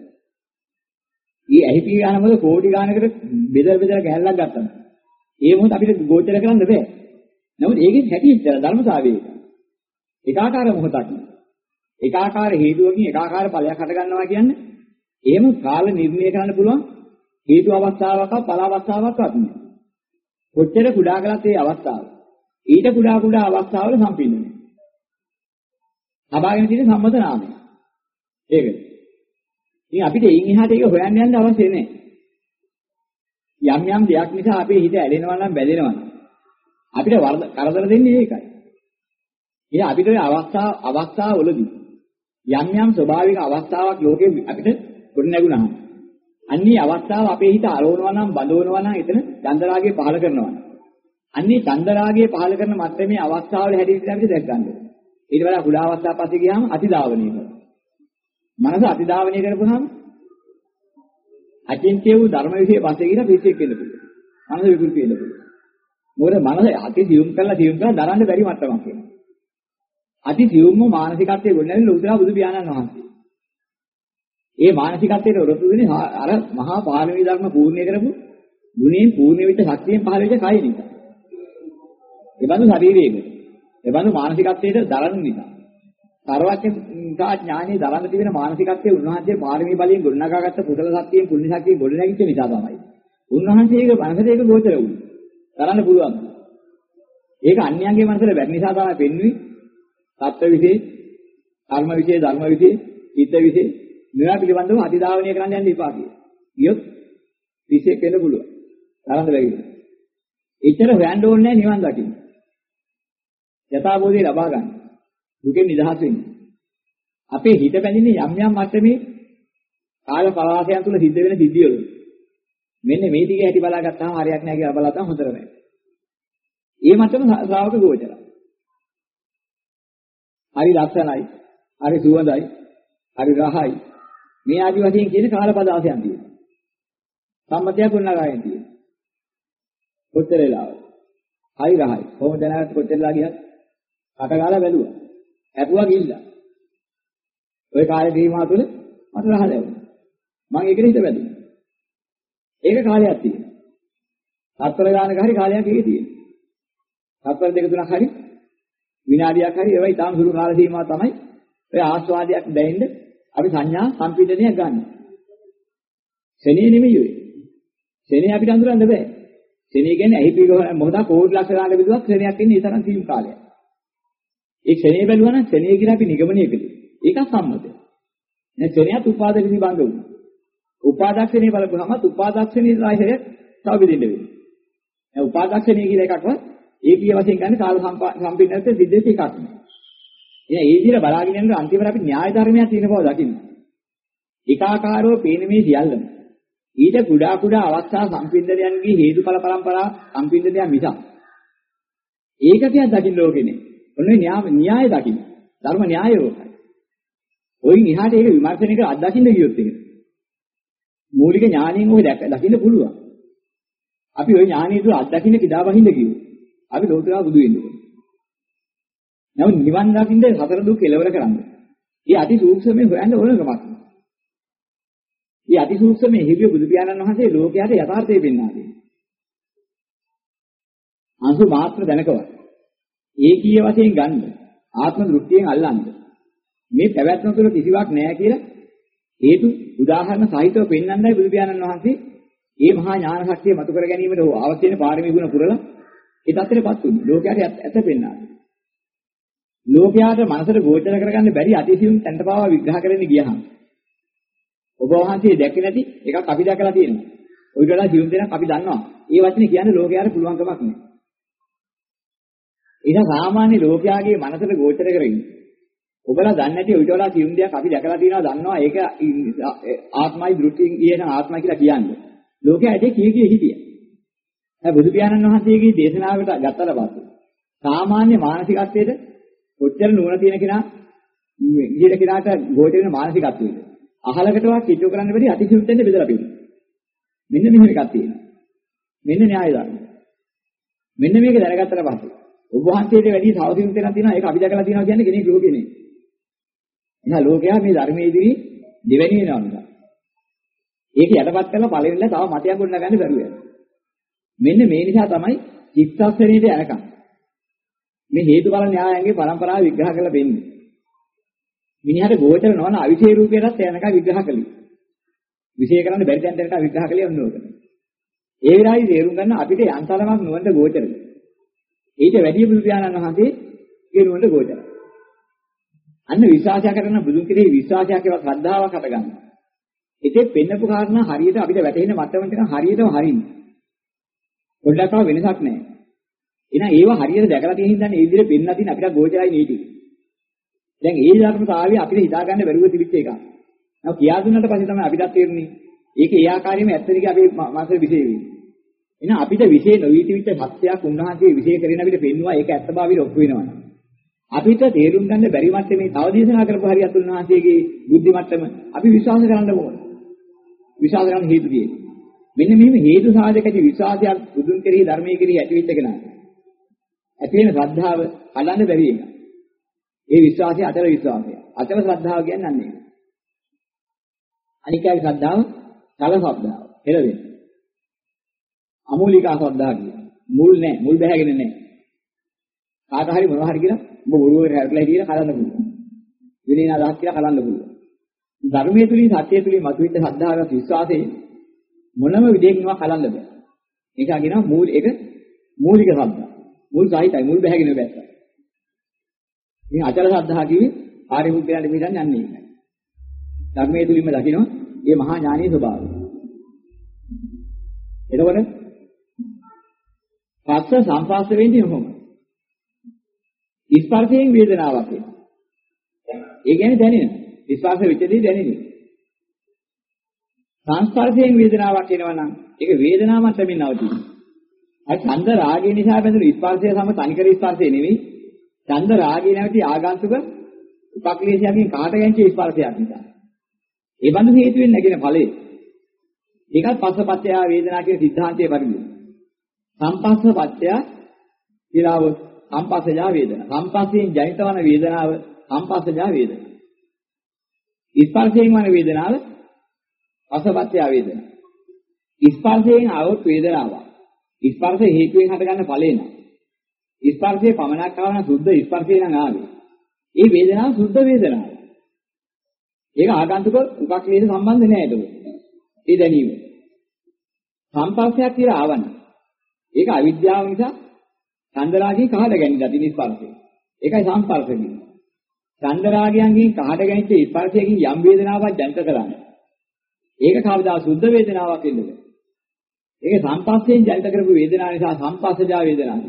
ඊ ඇහිපිය ගහන මොකද කෝටි ගානකට බෙදලා බෙදලා ගැහැල්ලක් ගත්තා. ඒ මොහොත අපිට ගෝචර කරන්න බෑ. නමුත් ඒකේ හැටි ඉච්චර ධර්මතාවය ඒක. ඒකාකාර මොහොතක්. ඒකාකාර හේතුවකින් ඒකාකාර ඵලයක් හට ගන්නවා කියන්නේ එහෙම කාල නිර්ණය කරන්න පුළුවන් හේතු අවස්ථාවක ඵල අවස්ථාවක්වත් නෙවෙයි. කොච්චර කුඩා කළත් ඒ අවස්ථාව. ඊට කුඩා කුඩා අවස්ථාවල සම්පින්නයි. අභාගෙන තියෙන සම්මත නාමය. ඒකද. ඉතින් අපිට එයින් එහාට ඒක හොයන්න යන්න අවශ්‍ය නැහැ. යම් යම් දෙයක් නිසා අපේ හිත ඇලෙනවා නම් බැඳෙනවා. අපිට කරදර දෙන්නේ ඒකයි. ඉතින් අපිට ඔය අවස්ථා අවස්ථාවවලදී යම් යම් ස්වභාවික අවස්ථාවක් ලෝකේ අපිට ගොඩ නැගුණා. අන්නේ අවස්ථාව අපේ හිත අරවනවා නම් බඳවනවා නම් එතන චන්දරාගය පහල කරනවා. අන්නේ චන්දරාගය පහල කරන මට්ටමේ අවස්ථාවල හැටියට අපිට දැක් ගන්න ඕනේ. ඊට වඩා කුඩා අවස්ථා පස්සේ ගියාම අතිදාවනය කරනවා. මනස අතිදාවනය කරපුවාම අචින්ත්‍ය වූ ධර්ම විශ්ේ පස්සේ ගිහලා පිස්සෙක් වෙන්න පුළුවන්. මනස විකෘති වෙන්න පුළුවන්. මොකද මනස අති සියුම් කරලා සියුම් කරලා දරන්න බැරි මට්ටමක් එනවා. අති සියුම්ම මානසිකත්වයේ ගොඩනැගෙන උදා බුදු පියාණන් වහන්සේ. ඒ මානසිකත්වයේ උරතු වෙන්නේ අර මහා පාරමී ධර්ම පූර්ණය කරපු ගුණයෙන් පූර්ණ වෙච්ච ශක්තියෙන් පහළ වෙච්ච කය නිසා. ඒ බඳු ශරීරයක. ඒ බඳු මානසිකත්වයේ දරන නිසා. සර්වඥතා ඥානයේ දරන්න තිබෙන මානසිකත්වයේ උන්වහන්සේ පාරමී බලයෙන් ගොඩනගාගත්ත කුසල ශක්තියෙන් පුණ්‍ය ශක්තියෙන් ගොඩනැගිච්ච නිසා තමයි. උන්වහන්සේගේ මනසට ඒක ගෝචර වුණේ. දරන්න පුළුවන්. ඒක අන්‍යයන්ගේ මනසට බැරි නිසා තමයි පෙන්වන්නේ. සත්ත්ව විශේෂ, කර්ම විශේෂ, ධර්ම විශේෂ, චිත්ත විශේෂ මේවා පිළිබඳව අතිදාවනය කරන්න යන්න එපා කියලා. ඊයොත් විශේෂ වෙන්න පුළුවන්. තරන්න බැරි. එච්චර හොයන්න ඕනේ නැහැ නිවන් දකින්න. යථාබෝධය ලබා ගන්න. දුකෙන් නිදහස් වෙන්න. අපේ හිත බැඳින්නේ යම් යම් මට්ටමේ කාල පරාසයන් තුල සිද්ධ වෙන සිද්ධිවල. මෙන්න මේ ටික ඇටි බලාගත්තාම හරියක් නැහැ කියලා බලාගත්තාම හොඳට නැහැ. ඒ මට්ටම ශ්‍රාවක ගෝචරයි. හරි ලක්ෂණයි, හරි සුවඳයි, හරි රහයි. මේ ආදි වශයෙන් කියන කාල පදාසයන් තියෙනවා. සම්මතයක් උන්නගායෙන් තියෙනවා. කොච්චර වෙලාවද? හරි රහයි. කොහොමද දැනගත්තේ කොච්චරලා ගියත්? කටගාලා බැලුවා. ඇපුවා ගිහිල්ලා. ওই කාලේ දීමා තුල මට රහ ලැබුණා. මම ඒකට හිත බැලුවා. ඒක කාලයක් තියෙනවා. හතර ගානක හරි කාලයක් ඒකේ තියෙනවා. හතර දෙක තුනක් හරි විනාඩියක් හරි ඒවයි තාම සුළු කාල සීමාව තමයි ඔය ආස්වාදයක් දැනෙන්න අපි සංඥා සම්පීඩනයක් ගන්න. ශනේ නෙමෙයි ඔය. ශනේ අපිට අඳුරන්න බෑ. ශනේ කියන්නේ ඇහි පිළ මොකද කෝටි ලක්ෂ ගානක විදුවක් ශනේයක් ඉන්නේ ඒ තරම් සීම් කාලයක්. ඒ ශනේ බැලුවා නම් ශනේ කියලා අපි නිගමනය කළේ. ඒක සම්මතය. දැන් ශනේයත් උපාදක නිබංග වුණා. උපාදක්ෂණේ බලපුවම උපාදක්ෂණේ ආයතනය තව බෙදෙන්න වෙනවා. දැන් උපාදක්ෂණේ කියලා එකක්වත් ඒකීය වශයෙන් ගන්න කාල සම්පීඩනයත් සිද්ධෙච්ච එකක් නෙවෙයි. එහෙනම් ඒ විදිහට බලාගෙන යනකොට අන්තිමට අපි න්‍යාය ධර්මයක් තියෙන බව දකින්න. ඒකාකාරව පේන මේ සියල්ලම ඊට කුඩා කුඩා අවස්ථා සම්පීඩනයන්ගේ හේතුඵල පරම්පරා සම්පීඩනයක් මිසක් ඒකකයක් දකින්න ඕකනේ. ඔන්න න්‍යාය න්‍යාය දකින්න. ධර්ම න්‍යාය ඕකයි. ඔයින් එහාට ඒක විමර්ශනයකට අත්දකින්න ගියොත් එහෙම. මූලික ඥාණයෙන් ඔය දැක දකින්න පුළුවන්. අපි ওই ඥාණය තුළ අත්දකින්න කිදා වහින්න ගියොත් අපි ලෝතරා බුදු වෙන්න ඕනේ. නමුත් නිවන් දකින්න සතර දුක් කෙලවර කරන්න. ඒ අති සූක්ෂමේ හොයන්න ඕන කමක්. ඒ අති සූක්ෂමේ හිවිය බුදු පියාණන් වහන්සේ ලෝකයට යථාර්ථය පෙන්වා දෙනවා. අංශු මාත්‍ර දැනකවත්. ඒකීය වශයෙන් ගන්න. ආත්ම දෘෂ්ටියෙන් අල්ලන්න. මේ පැවැත්ම තුළ කිසිවක් නැහැ කියලා හේතු උදාහරණ සහිතව පෙන්වන්නයි බුදු පියාණන් වහන්සේ මේ මහා ඥාන ශක්තිය මතු කර ගැනීමට අවශ්‍ය වෙන පාරමී ගුණ පුරලා ඒ තත්ත්වයටපත් වුණා. ලෝකයට ඇත පෙන්නා. ලෝකයාට මනසට ගෝචර කරගන්න බැරි අතිසියුම් තැන්ට පාවා විග්‍රහ කරන්න ගියහම ඔබ වහන්සේ දැක්කේ නැති එකක් අපි දැකලා තියෙනවා. ඔයිට වඩා සියුම් දෙයක් අපි දන්නවා. ඒ වචනේ කියන්නේ ලෝකයාට පුළුවන් කමක් නෑ. ඒක සාමාන්‍ය ලෝකයාගේ මනසට ගෝචර කරගෙන ඔබලා දන්නේ නැති ඔයිට වඩා සියුම් දෙයක් අපි දැකලා තියෙනවා දන්නවා. ඒක ආත්මයි දෘෂ්ටියෙන් කියන ආත්මයි කියලා කියන්නේ. ලෝකයා ඇයි කිය කිය හිටියා. දැන් බුදු පියාණන් වහන්සේගේ දේශනාවට ගත්තට පස්සේ සාමාන්‍ය මානසිකත්වයට කොච්චර නුවණ තියෙන කෙනා ඉහිල කෙනාට ගෝචර වෙන මානසිකත්වයද අහලකටවත් කිට්ටු කරන්න බැරි අතිශයුක්තෙන් බෙදලා පෙන්නනවා. මෙන්න මෙහෙම එකක් තියෙනවා. මෙන්න න්‍යාය ධර්ම. මෙන්න මේක දැනගත්තට පස්සේ ඔබ වහන්සේට වැඩි සාවධානයක් තියෙනවා තියෙනවා ඒක අපි දැකලා තියෙනවා කියන්නේ කෙනෙක් ලෝකේ නෙමෙයි. එහෙනම් ලෝකයා මේ ධර්මයේ ඉදිරි දෙවෙනි වෙනවා නේද? ඒක යටපත් කරලා පළවෙනිලා තව මතයක් ගොඩනගන්න බැරුව යනවා. මෙන්න මේ නිසා තමයි චිත්තස්සනේට යනකම් මේ හේතුඵල න්‍යායයන්ගේ පරම්පරාව විග්‍රහ කරලා දෙන්නේ. මිනිහට ගෝචර නොවන අවිෂේ රූපයටත් යනකම් විග්‍රහ කළේ. විශේෂ කරන්න බැරි තැනට යනකම් විග්‍රහ කළේ ඔන්න ඕක. ඒ විරායි තේරුම් ගන්න අපිට යන්තරමක් නොවන්න ගෝචරද. ඊට වැඩි බුදු පියාණන් වහන්සේ කියනුවන්ට ගෝචරයි. අන්න විශ්වාසය කරන බුදුන් කෙරෙහි විශ්වාසයක් ඒවා ශ්‍රද්ධාවක් හට ගන්නවා. ඒකෙත් පෙන්නපු කාරණා හරියට අපිට වැටහෙන මට්ටමට නිකන් හරියටම හරින්නේ. පොඩ්ඩක්වත් වෙනසක් නැහැ. එහෙනම් ඒව හරියට දැකලා තියෙන හින්දා මේ විදිහට පෙන්නලා තියෙන අපිට ගෝචරයි නීති. දැන් ඒ ධර්මතාවය අපිට හිතා ගන්න බැරුව තිබිච්ච එකක්. නමුත් කියා දුන්නාට පස්සේ තමයි අපිටත් තේරෙන්නේ. ඒක ඒ ආකාරයෙන්ම ඇත්තද කියලා අපේ මාසෙ විශේෂ වෙන්නේ. එහෙනම් අපිට විශේෂ නොවී තිබිච්ච සත්‍යයක් උන්වහන්සේ විශේෂ කරගෙන අපිට පෙන්වුවා ඒක ඇත්ත බව ඔප්පු වෙනවා. අපිට තේරුම් ගන්න බැරි මට්ටමේ තව දේශනා කරපු හරියත් උන්වහන්සේගේ බුද්ධි මට්ටම අපි විශ්වාස කරන්න ඕන. විශ්වාස කරන්න හේතු තියෙන්නේ. මෙන්න මෙහෙම හේතු සාධකදී විශ්වාසයක් බුදුන් කෙරෙහි ධර්මයේ කෙරෙහි ඇති වෙච්ච කෙනාට. ඇති වෙන ශ්‍රද්ධාව අල්ලන්න බැරි එක. ඒ විශ්වාසය අතර විශ්වාසය. අතර ශ්‍රද්ධාව කියන්නේ අන්නේ. අනිකයි ශ්‍රද්ධාව කල ශ්‍රද්ධාව. එළවෙන්නේ. අමූලික ශ්‍රද්ධාව කියන්නේ. මුල් නැහැ. මුල් බැහැගෙන නැහැ. කාට හරි මොනවා හරි කියලා ඔබ බොරුවකට හැරලා හිටියන කලන්න පුළුවන්. විනයන අදහස් කියලා කලන්න පුළුවන්. ධර්මයේ තුලින් සත්‍යයේ තුලින් මතුවෙච්ච ශ්‍රද්ධාවක විශ්වාසයේ මොනම විදිහකින්වත් කලන්න බෑ. ඒක කියනවා මූල ඒක මූලික ශ්‍රද්ධාව. මුල් සාහිතයි මුල් බැහැගෙන බැස්ස. ඉතින් අචල ශ්‍රද්ධාව කිව්වේ ආර්ය බුද්ධයන්ට පිටන්නේ යන්නේ නැහැ. ධර්මයේ තුලින්ම දකිනවා මේ මහා ඥානීය ස්වභාවය. එතකොට පස්ස සංපාස්ස වෙන්නේ කොහොමද? ස්පර්ශයෙන් වේදනාවක් එනවා. ඒ කියන්නේ දැනෙනවා. ස්පර්ශ වෙච්චදී දැනෙනවා. සංස්පර්ශයෙන් වේදනාවක් එනවා නම් ඒක වේදනාව මට්ටමින් නවතිනවා. අර ඡන්ද රාගය නිසා බැඳුණු ස්පර්ශය සම තනිකර ස්පර්ශය නෙවෙයි. ඡන්ද රාගය නැවති ආගන්තුක උපක්ලේශයකින් කාට ගැන්චේ ස්පර්ශයක් නිසා. ඒ බඳු හේතුවෙන් නැගෙන ඵලය. ඒකත් පස්සපත්‍ය වේදනා කියන සිද්ධාන්තයේ පරිදි. සංපස්සපත්‍ය ඊළාව සංපස්සජා වේදනා. සංපස්සයෙන් ජනිත වන වේදනාව සංපස්සජා වේදනා. ස්පර්ශයෙන් වන වේදනාව පස්සපත්‍ය වේදනා. ස්පර්ශයෙන් આવොත් වේදනාවක්. ස්පර්ශ හේතුවෙන් හටගන්න ඵලය නෑ. ස්පර්ශයේ පමණක් ආවන සුද්ධ ස්පර්ශය නම් ආවේ. ඒ වේදනාව සුද්ධ වේදනාවක්. ඒක ආගන්තුක උපක්ලේශ සම්බන්ධ නෑ ඒක. ඒ දැනීම. සංපස්සයක් කියලා ආවන. ඒක අවිද්‍යාව නිසා චන්දරාගී කහඩ ගැනීම දින ස්පර්ශය. ඒකයි සංස්පර්ශ කියන්නේ. චන්දරාගයන්ගෙන් කහඩ ගැනීම ස්පර්ශයෙන් යම් වේදනාවක් ජනිත කරන්නේ. ඒක කවදා සුද්ධ වේදනාවක් වෙන්නද? ඒක සංපස්සයෙන් ජනිත කරපු වේදනාව නිසා සංපස්සජා වේදනාවක්.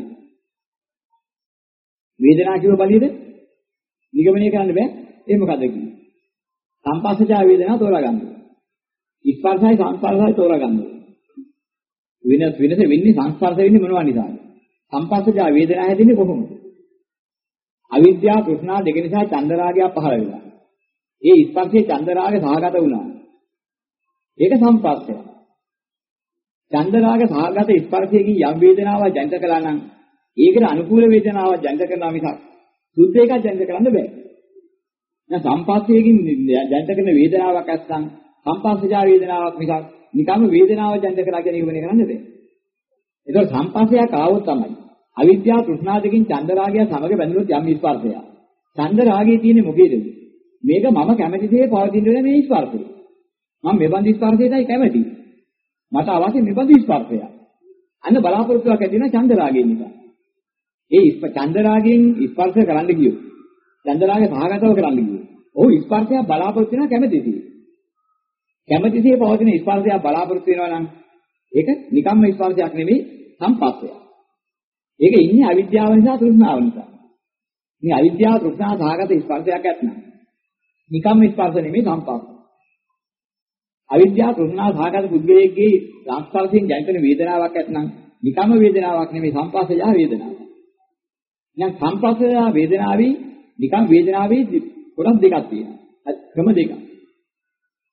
වේදනාව කියව බලියද නිගමනය කරන්න බෑ. ඒ මොකද කියන්නේ? සංපස්සජා වේදනාව තෝරා ගන්න. ස්පර්ශයි සංස්පර්ශයි තෝරා ගන්න. වෙනස් වෙනස වෙන්නේ සංස්පර්ශ වෙන්නේ මොනවා නිසාද? සංපස්සජා වේදනාව හැදෙන්නේ කොහොමද? අවිද්‍යාව තෘෂ්ණා දෙක නිසා චන්දරාගය පහළ වෙනවා. ඒ ස්පර්ශයේ චන්දරාගය සහගත වුණා. ඒක සංපස්සය. චන්දරාග සහගත ස්පර්ශයකින් යම් වේදනාවක් ජනිත කළා නම් ඒකට අනුකූල වේදනාවක් ජනිත කරනවා මිසක් සුද්ධ එකක් ජනිත කරන්න බෑ. දැන් සංපස්සයකින් ජනිත කරන වේදනාවක් නැත්නම් සංපස්සජා වේදනාවක් මිසක් නිකම්ම වේදනාවක් ජනිත කරලා කියන එක වෙන කරන්න බෑ. ඒතකොට සංපස්සයක් ආවොත් තමයි අවිද්‍යාව තෘෂ්ණා දෙකින් චන්දරාගය සමග බැඳුනොත් යම් ස්පර්ශයක්. චන්දරාගයේ තියෙන්නේ මොකේද? මේක මම කැමති දේ පවතින වෙන මේ ස්පර්ශය. මම මෙබඳු ස්පර්ශයටයි කැමති. මට අවශ්‍ය මෙබඳු ස්පර්ශයක්. අන්න බලාපොරොත්තුවක් ඇති වෙන චන්දරාගයෙන් නිසා. ඒ චන්දරාගයෙන් ස්පර්ශ කරන්න ගියොත් චන්දරාගය සහගතව කරන්න ගියොත් ඔහු ස්පර්ශය බලාපොරොත්තු වෙන කැමතිදී. කැමතිදී පවතින ස්පර්ශය බලාපොරොත්තු වෙනවා නම් ඒක නිකම්ම ස්පර්ශයක් නෙවෙයි සංපස්සයක්. ඒක ඉන්නේ අවිද්‍යාව නිසා තෘෂ්ණාව නිසා. මේ අවිද්‍යාව තෘෂ්ණාව සහගත ස්පර්ශයක් ඇත්නම් නිකම්ම ස්පර්ශ නෙමෙයි සංපස්ස. අවිද්‍යාව තෘෂ්ණාව සහගත පුද්ගලයෙක්ගේ සංස්පර්ශයෙන් ජනිත වෙන වේදනාවක් ඇත්නම් නිකම්ම වේදනාවක් නෙමෙයි සංපස්සජා වේදනාවක්. දැන් සංපස්සජා වේදනාවේ නිකම් වේදනාවේ කොටස් දෙකක් තියෙනවා. ක්‍රම දෙකක්.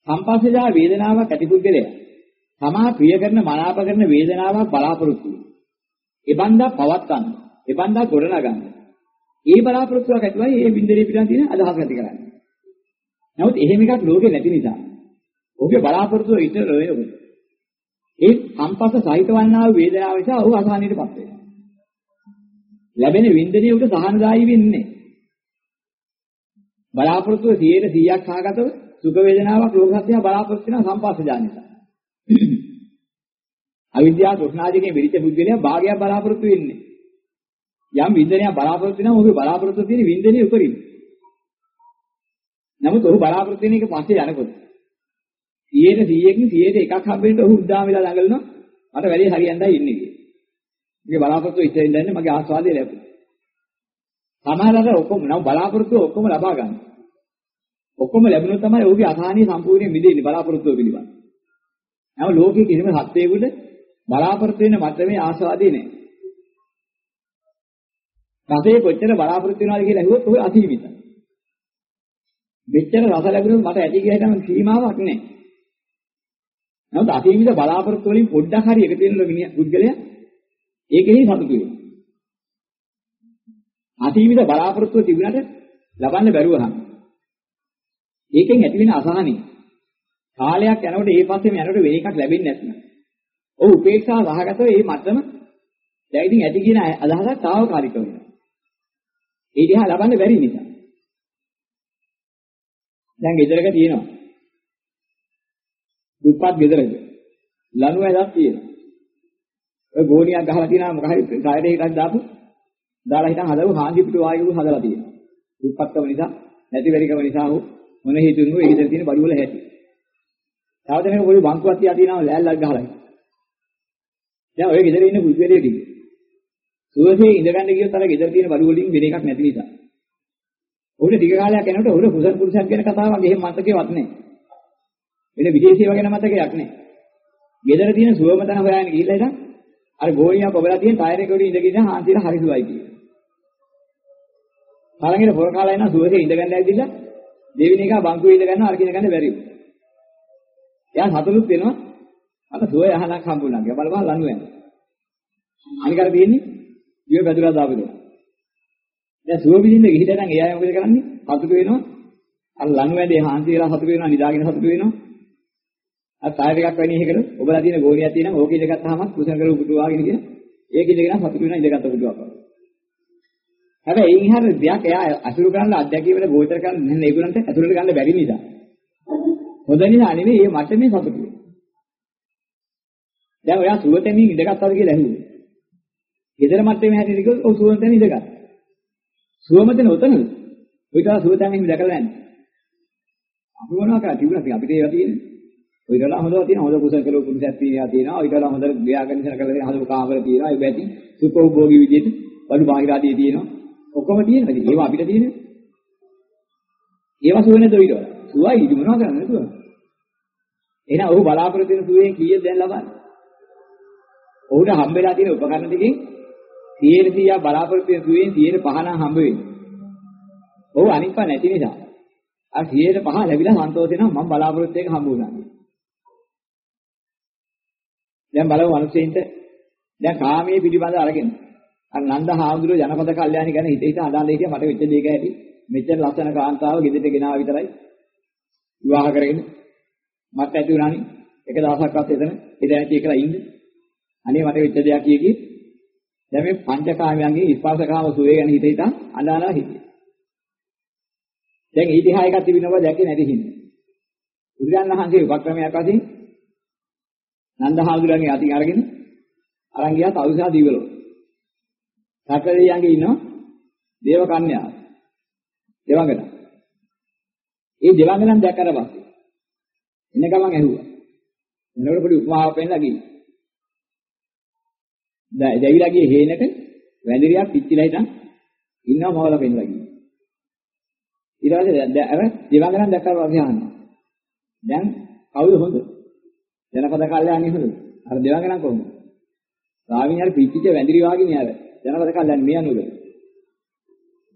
සම්පස්සජා වේදනාවක් ඇති පුද්ගලයා තමා ප්‍රිය කරන මනාප කරන වේදනාවක් බලාපොරොත්තු වෙනවා. ඒ බන්දා පවත්තන්න. ඒ බන්දා ගොඩනගන්න. ඒ බලාපොරොත්තුවක් ඇතුළයි මේ බින්දරේ පිටන් තියෙන අදහස ඇති කරන්නේ. නමුත් එහෙම එකක් ලෝකේ නැති නිසා ඔහුගේ බලාපොරොත්තුව ඉතර වෙනවා. ඒ සම්පස්ස සහිත වන්නා වූ වේදනාව නිසා ඔහු අසහනයටපත් වෙනවා. ලැබෙන වින්දනයේ උට සහනදායී වෙන්නේ නැහැ. බලාපොරොත්තුව සියයට සීයක් සහගතව සුඛ වේදනාවක් ලෝක සත්‍යය බලාපොරොත්තු වෙන සම්පස්සජා නිසා. අවිද්‍යාව තෘෂ්ණාදිකේ විරිච්ච බුද්ධිලයා භාගයක් බලාපොරොත්තු වෙන්නේ. යම් වින්දනයක් බලාපොරොත්තු වෙනවා ඔහුගේ බලාපොරොත්තු තියෙන වින්දනයේ උපරිම. නමුත් ඔහු බලාපොරොත්තු වෙන එක පස්සේ යනකොට සියයට සීයකින් සියයට එකක් හම්බෙන්න ඔහු උද්දාම වෙලා ළඟලනවා මට වැඩේ හරියන්නයි ඉන්නේ කියලා. මගේ බලාපොරොත්තු ඉතින් දැන්නේ මගේ ආස්වාදය ලැබුණා. සමහරවිට ඔක්කොම නම් බලාපොරොත්තු ඔක්කොම ලබා ගන්න. ඔක්කොම ලැබුණොත් තමයි ඔහුගේ අසහනිය සම්පූර්ණයෙන් මිදෙන්නේ බලාපොරොත්තුව පිළිබඳ. නම ලෝකයේ කිසිම සත්‍යයකට බලාපොරොත්තු වෙන මට්ටමේ ආස්වාදේ නැහැ. රසයේ කොච්චර බලාපොරොත්තු වෙනවද කියලා ඇහුවොත් ඔය අසීමිතයි. මෙච්චර රස ලැබුණොත් මට ඇති කියලා හිතන සීමාවක් නැහැ. නමුත් අසීමිත බලාපොරොත්තු වලින් පොඩ්ඩක් හරි එකතු වෙන පුද්ගලයා ඒකෙහි සතුටු වෙනවා. අසීමිත බලාපොරොත්තු තිබුණාට ලබන්න බැරුවහම ඒකෙන් ඇති වෙන අසහනිය කාලයක් යනකොට ඒ පස්සේම යනකොට වෙන එකක් ලැබෙන්නේ නැත්නම් ඔව් උපේක්ෂාව වහගතව මේ මට්ටම දැන් ඉතින් ඇති කියන අදහසක් తాවකාලික වෙනවා. ඒ දිහා ලබන්න බැරි නිසා. දැන් ගෙදරක තියෙනවා. දුප්පත් ගෙදරක. ලණු ඇදක් තියෙනවා. ඔය ගෝණියක් ගහලා තියෙනවා මොකක් හරි ටයර් එකක් දාපු දාලා හිටන් හදපු හාන්දි පිටු වායුව හදලා තියෙනවා. දුප්පත්කම නිසා නැති වෙරිකම නිසා හෝ මොන හේතුන්ව ඒ ගෙදර තියෙන බඩු වල හැටි. තවදෙනෙක් පොඩි බංකුවක් තියා තියෙනවා ලෑල්ලක් ගහලා. දැන් ඔය ගෙදර ඉන්න පුද්ගලයෙක් ටික. සුවසේ ඉඳගන්න ගියොත් අර ගෙදර තියෙන බඩු වලින් වෙන එකක් නැති නිසා. ඔහුට ටික කාලයක් යනකොට ඔහුට කුසල් පුරුෂයක් ගැන කතාවක් එහෙම මතකේවත් නැහැ. වෙන විශේෂීව ගැන මතකයක් නැහැ. ගෙදර තියෙන සුවම තන හොයාගෙන ගිහිල්ලා ඉතින් අර ගෝණියක් ඔබලා තියෙන ටයර් එක උඩ ඉඳගෙන හාන්සිලා හරි සුවයි කියලා. තරංගෙට පොර කාලා එනවා සුවසේ ඉඳගන්න ඇවිදilla දෙවෙනි එක බංකුවේ ඉඳ ගන්නවා අර කියන ගන්න බැරි වුණා. එයා සතුටුත් වෙනවා. අර සුවය අහලක් හම්බුණා කියලා බලපන් ලනු වෙනවා. අනික අර තියෙන්නේ ඊය බැදුරා දාපුවා. දැන් සුව විඳින්න ගිහිල්ලා නම් එයා මොකද කරන්නේ? සතුටු වෙනවා. අර ලනු වැඩේ හාන්සි වෙලා සතුටු වෙනවා නිදාගෙන සතුටු වෙනවා. අර ටයර් එකක් වෙන්නේ එහෙකට ඔබලා තියෙන ගෝණියක් තියෙනවා ඕක ඉඳගත්තාම කුසල කරු පුටු වාගෙන කියන ඒක ඉඳගෙන සතුටු වෙනවා ඉඳගත්ත පුටුවක් වගේ. හැබැයි එයින් හරිය දෙයක් එයා අසුරු කරන්න අධ්‍යක්ෂක වෙලා ගෝචර කරන්න නැහැ ඒගොල්ලන්ට අසුරට ගන්න බැරි නිසා. හොඳ නිසා නෙවෙයි මේ මට්ටමේ සතුටු වෙන්නේ. දැන් ඔයා සුවතෙමින් ඉඳගත්තාද කියලා ඇහුවේ. ගෙදර මට්ටමේ හැටියට කිව්වොත් ඔව් සුවතෙන් ඉඳගත්තා. සුවමතන උතනද? ඔයිටලා සුවතෙන් දැකලා නැහැ. අපි මොනවා කරා තිබුණා අපිට ඒවා තියෙන්නේ. ඔයිටලා හොඳව තියෙන හොඳ කුසල කළෝ පුරුෂයන් තියෙනවා. ඔයිටලා හොඳ ව්‍යාකරණ කරලා තියෙන හොඳ කාමර තියෙනවා. ඒ බැති සුඛෝභෝගී විදිහට බඩු බාහිරාදී තියෙනවා. ඔක්කොම තියෙනවා. ඉතින් ඒවා අපිට තියෙන්නේ. ඒවා සුවේ නේද ඔයිටලා? සුවයි ඉතින් මොනවා කරන්නේ නේද? එහෙනම් ඔහු බලාපොරොත්තු වෙන සුවයෙන් කීයද දැන් ලබන්නේ? ඔහුට හම්බෙලා තියෙන උපකරණ ටිකෙන් සියයට සීයක් බලාපොරොත්තු වෙන සුවයෙන් සියයට පහ නම් හම්බ වෙන්නේ. ඔහු අනික්පා නැති නිසා. අර සියයට පහ ලැබිලා සන්තෝෂ වෙනවා මම බලාපොරොත්තු එක හම්බ වුණා. දැන් බලමු මිනිස්සෙන්ට දැන් කාමයේ පිළිබඳ අරගෙන අර නන්ද හාමුදුරුවෝ ජනපද කල්යාණි ගැන හිත හිත අඬන දෙයක් මට වෙච්ච දෙයක ඇති මෙච්චර ලස්සන කාන්තාව ගෙදරට ගෙනාවා විතරයි විවාහ කරගෙන මට ඇති වුණානි එක දවසක්වත් එතන ඉඳ නැති එකලා ඉන්න අනේ මට වෙච්ච දෙයක් කිය කි දැන් මේ පංචකාමයන්ගේ ස්පර්ශකාම සුවේ ගැන හිත හිත අඬනවා හිතේ දැන් ඊටිහා එකක් තිබෙනවා දැක්කේ නැති හින්දා බුදුරජාණන් වහන්සේ උපක්‍රමයක් වශයෙන් නන්ද හාමුදුරන්ගේ අතින් අරගෙන අරන් ගියා තවුසා දීවලෝ සකලයන්ගේ ඉන්නවා දේව කන්‍යාව දෙවඟන ඒ දෙවඟනන් දැක්කට පස්සේ එන්න ගමන් ඇහුවා එනකොට පොඩි උපමාවක් පෙන්නලා ගිහින් දැන් දෙවිලා ගියේ හේනක වැඳිරියක් පිච්චිලා හිටන් ඉන්නවා මොහොල පෙන්නලා ගිහින් ඊට පස්සේ අර දෙවඟනන් දැක්කට පස්සේ අහනවා දැන් කවුද හොඳ ජනපද කල්යාණි හොඳ අර දෙවඟනන් කොහොමද රාවින් හරි පිච්චිච්ච වැඳිරි වාගේ නේ අර ජනපද කල්යන් මේ අනුර.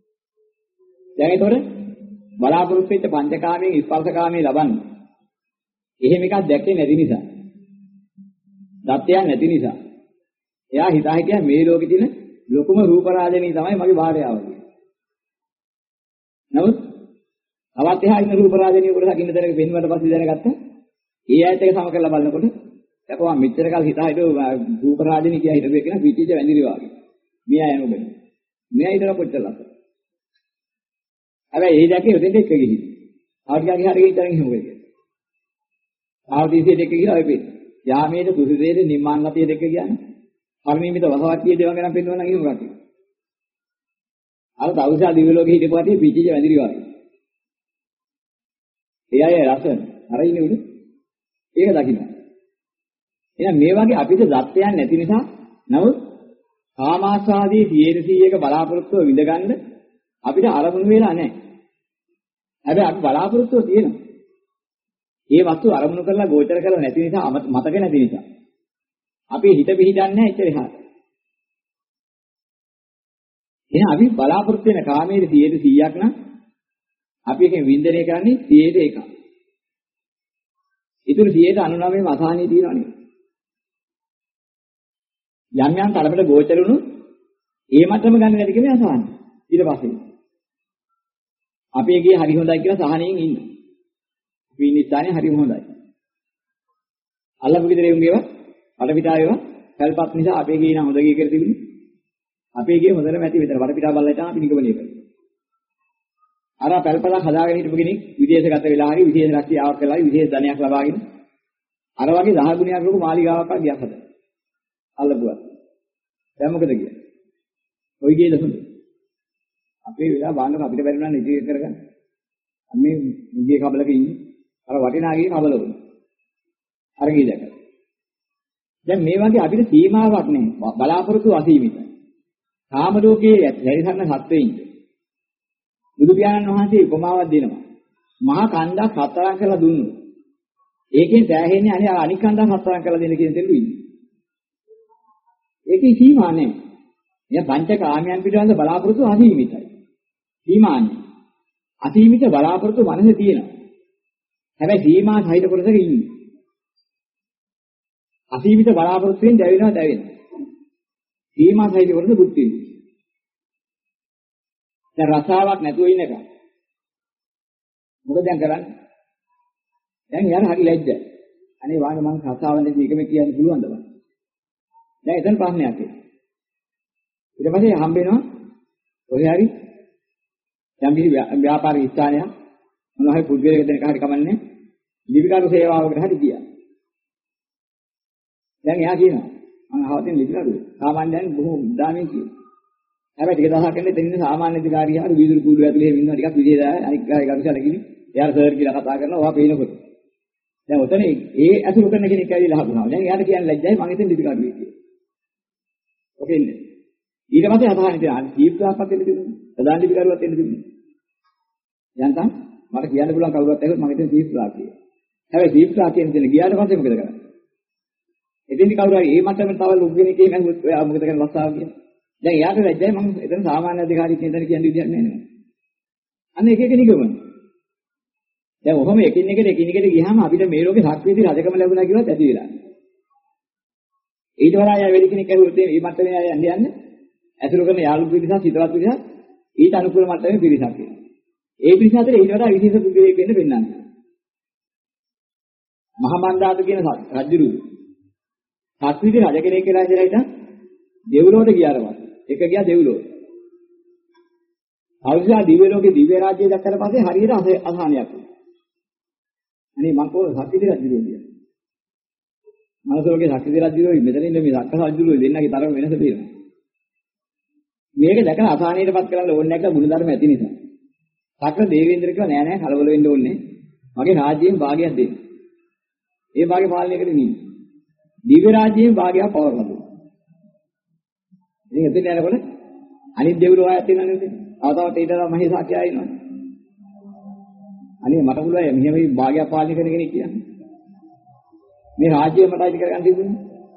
දැන් ඒතකොට බලාපොරොත්තු වෙච්ච පංචකාමයෙන් ස්පර්ශකාමයේ ලබන්නේ. එහෙම එකක් දැක්කේ නැති නිසා. දත්තයක් නැති නිසා. එයා හිතා හිටියා මේ ලෝකෙ තියෙන ලොකුම රූප රාජනී තමයි මගේ භාර්යාව කියලා. නමුත් අවත් එහා ඉන්න රූප රාජනී කොට දකින්න දැනගෙන පෙන්වුවට පස්සේ දැනගත්තා. ඒ ඇයිත් එක සම කරලා බලනකොට දැකවා මෙච්චර කල් හිතා හිටව රූප රාජනී කියලා හිටපු එකන පිටිච්ච වැඳිරි වාගේ. මෙයා යන ඔබනේ. මෙයා ඊතර කොච්චර ලස්සන. හැබැයි ඒ දැකේ උදේට එක ගිහින්. ආර්ගාගේ හරියට ඉතින් එහෙම වෙයි. ආර්දීසේ දෙක කියලා ඔය පෙන්න. යාමේද දුසිතේද නිම්මාන්නතිය දෙක කියන්නේ. පරිණීමිත වසවත්තිය දෙවන් ගැන පෙන්වන්න කියන රටේ. අර තවුසා දිව්‍ය ලෝකෙ හිටපු කටේ පිටිච්ච වැඳිරි වාගේ. ඒ අය රසන. අර ඉන්නේ උඩ. ඒක දකින්න. එහෙනම් මේ වගේ අපිට දත්තයන් නැති නිසා නමුත් කාමාස්වාදී සියයට සීයක බලාපොරොත්තුව විඳගන්න අපිට අරමුණු වෙලා නැහැ. හැබැයි අපි බලාපොරොත්තුව තියෙනවා. මේ වස්තු අරමුණු කරලා ගෝචර කරලා නැති නිසා මතක නැති නිසා. අපි හිත පිහිටන්නේ නැහැ එච්චර එහාට. එහෙනම් අපි බලාපොරොත්තු වෙන කාමයේ සියයට සීයක් නම් අපි එකෙන් වින්දනය කරන්නේ සියයට එකක්. ඊටු සියයට අනූනවයම අසහනිය තියෙනවනේ. යම් යම් තරමට ගෝචරුණු ඒ මට්ටම ගන්න නැති කෙනේ අසහන. ඊට පස්සේ අපි ගියේ හරි හොඳයි කියලා සහනෙන් ඉන්න. අපි ඉන්න ස්ථානේ හරි හොඳයි. අල්ලපු විතරේ උන්ගේව වටපිටාවේව කල්පත් නිසා අපේ ගියේ නම් හොඳ ගියේ කියලා තිබුණේ. අපේ ගියේ හොඳට නැති විතර වටපිටාව බලලා ඉතින් අපි නිගමනය කරා. අර පැල්පලක් හදාගෙන හිටපු කෙනෙක් විදේශගත වෙලා හරි විදේශ රැකියාවක් කළා විදේශ ධනයක් ලබාගෙන අර වගේ දහ ගුණයක් ලොකු මාලිගාවක් ගියක් හදලා. අල්ලපුවා. දැන් මොකද කියන්නේ? ඔය ගියේ දසුනේ. අපේ වෙලාව බාන්න අපිට බැරි නම් ඉතිරි කරගන්න. මේ මුගේ කබලක ඉන්නේ. අර වටිනාගේ කබල වුණා. අර ගියේ දැක. දැන් මේ වගේ අපිට සීමාවක් නැහැ. බලාපොරොත්තු අසීමිතයි. කාම ලෝකයේ ලැබෙන සත්වෙයින්ට බුදු පියාණන් වහන්සේ උපමාවක් දෙනවා. මහා කන්දක් හතරක් කරලා දුන්නු. ඒකෙන් සෑහෙන්නේ අනේ අනික් කන්දක් හතරක් කරලා දෙන්න කියන තෙලු ඉන්නේ. ඒකේ සීමා නැහැ. එයා පංචකාමයන් පිටවන්ද බලාපොරොත්තු අසීමිතයි. සීමාන්නේ. අසීමිත බලාපොරොත්තු මනසේ තියෙනවා. හැබැයි සීමා සහිත කොටසක ඉන්නේ. අසීමිත බලාපොරොත්තුෙන් දැවෙනවා දැවෙනවා. සීමා සහිත කොටස බුද්ධි. දැන් රසාවක් නැතුව ඉන්න එක. මොකද දැන් කරන්නේ? දැන් යාර හරි ලැජ්ජයි. අනේ වාගේ මං රසාවන්දී එකම කියන්න පුළුවන්ද බං? දැන් එතන ප්‍රශ්නයක් එනවා. ඊට පස්සේ හම්බ වෙනවා ඔය හරි යම් කිසි ව්‍යාපාරික ස්ථානයක් මොනවා හරි පුද්ගලයෙක් දෙනක හරි කමන්නේ ලිපිකරු සේවාවකට හරි ගියා. දැන් එයා කියනවා මම හවතින් ලිපිකරුද? සාමාන්‍යයෙන් බොහෝ දාමින් කියනවා. හැබැයි ටික දවසක් යනකොට එතන ඉන්න සාමාන්‍ය අධිකාරිය හරි වීදුරු කූඩුව ඇතුලේ එහෙම ඉන්නවා ටිකක් විදේශ අනික් ගාය ගරුසල කිවි. එයාට සර් කියලා කතා කරනවා ඔයා පේනකොට. දැන් ඔතන ඒ අසුරු කරන කෙනෙක් ඇවිල්ලා හඳුනනවා. දැන් එයාට කියන්නේ ලැජ්ජයි මම ඉතින් ලිපිකරුවෙක් කියලා. ඔකේ ඉන්නේ. ඊට පස්සේ අසහන ඉතින් දීප්තාවක් දෙන්න තිබුණා. ප්‍රධාන ලිපිකරුවක් දෙන්න තිබුණා. යන්තම් මට කියන්න පුළුවන් කවුරුත් ඇහුවොත් මම ඉතින් දීප්තා කියනවා. හැබැයි දීප්තා කියන දේ ගියාට පස්සේ මොකද කරන්නේ? එදින්දි කවුරු හරි මේ මට්ටමෙන් තව ලොකු කෙනෙක් කියනකොට ඔයා මොකද කරන්නේ ලස්සාව කියන්නේ? දැන් එයාට ලැජ්ජයි මම එතන සාමාන්‍ය අධිකාරියෙක් කියන කියන විදිහක් නෑ නේද? අන්න එක එක නිගමන. දැන් ඔහොම එකින් එකට එකින් එකට ගියාම අපිට මේ ලෝකේ ශක්තියදී රජකම ලැබුණා කියලාත් ඇති වෙලා. ඊට වඩා යා වෙලි කෙනෙක් ඇහුවොත් මේ මට්ටමේ අය යන්නේ යන්නේ ඇසුරු කරන යාළු පිරිසක් සිතවත් පිරිසක් ඊට අනුකූල මට්ටමේ පිරිසක් වෙනවා. ඒ පිරිස අතර ඊට වඩා විශේෂ පුද්ගලයෙක් වෙන්න පෙන්නන්නේ. මහා මන්දාත කියන රජුරු සත්විදි රජ කෙනෙක් කියලා ඉඳලා හිටන් දෙව්ලොවට ගියාට පස්සේ එක ගියා දෙව්ලොවට. අවුසා දිව්‍ය ලෝකේ දිව්‍ය රාජ්‍යය දැක්කට පස්සේ හරියට අසහනයක් වුණා. අනේ මං කොහොමද සත්විදි රජුරු කියන්නේ? මනසෝගේ සත්විදි රජුරු මෙතන ඉන්න මේ සක්ක රජුරු දෙන්නගේ තරම වෙනස තියෙනවා. මේක දැකලා අසහනයටපත් කරන්න ඕනේ නැක්ක ගුණධර්ම ඇති නිසා. සක්‍ර දේවේන්ද්‍ර කිව්වා නෑ නෑ කලබල වෙන්න ඕනේ. මගේ රාජ්‍යයෙන් භාගයක් දෙන්න. ඒ භාගය පාලනය කරගෙන ඉන්න. දිව්‍ය රාජ්‍යයෙන් භාගයක් පවරලා දුන්නා. ඉතින් එතන යනකොට අනිත් දෙවිවරු ආයත් වෙනවා නේද? අවතාවට ඊට වඩා මහේසාක්‍ය ආයෙනවා. අනේ මට පුළුවන් මෙහෙම භාගයක් පාලනය කරන කෙනෙක් කියන්නේ. මේ රාජ්‍යය මට අයිති කරගන්න තිබුණේ.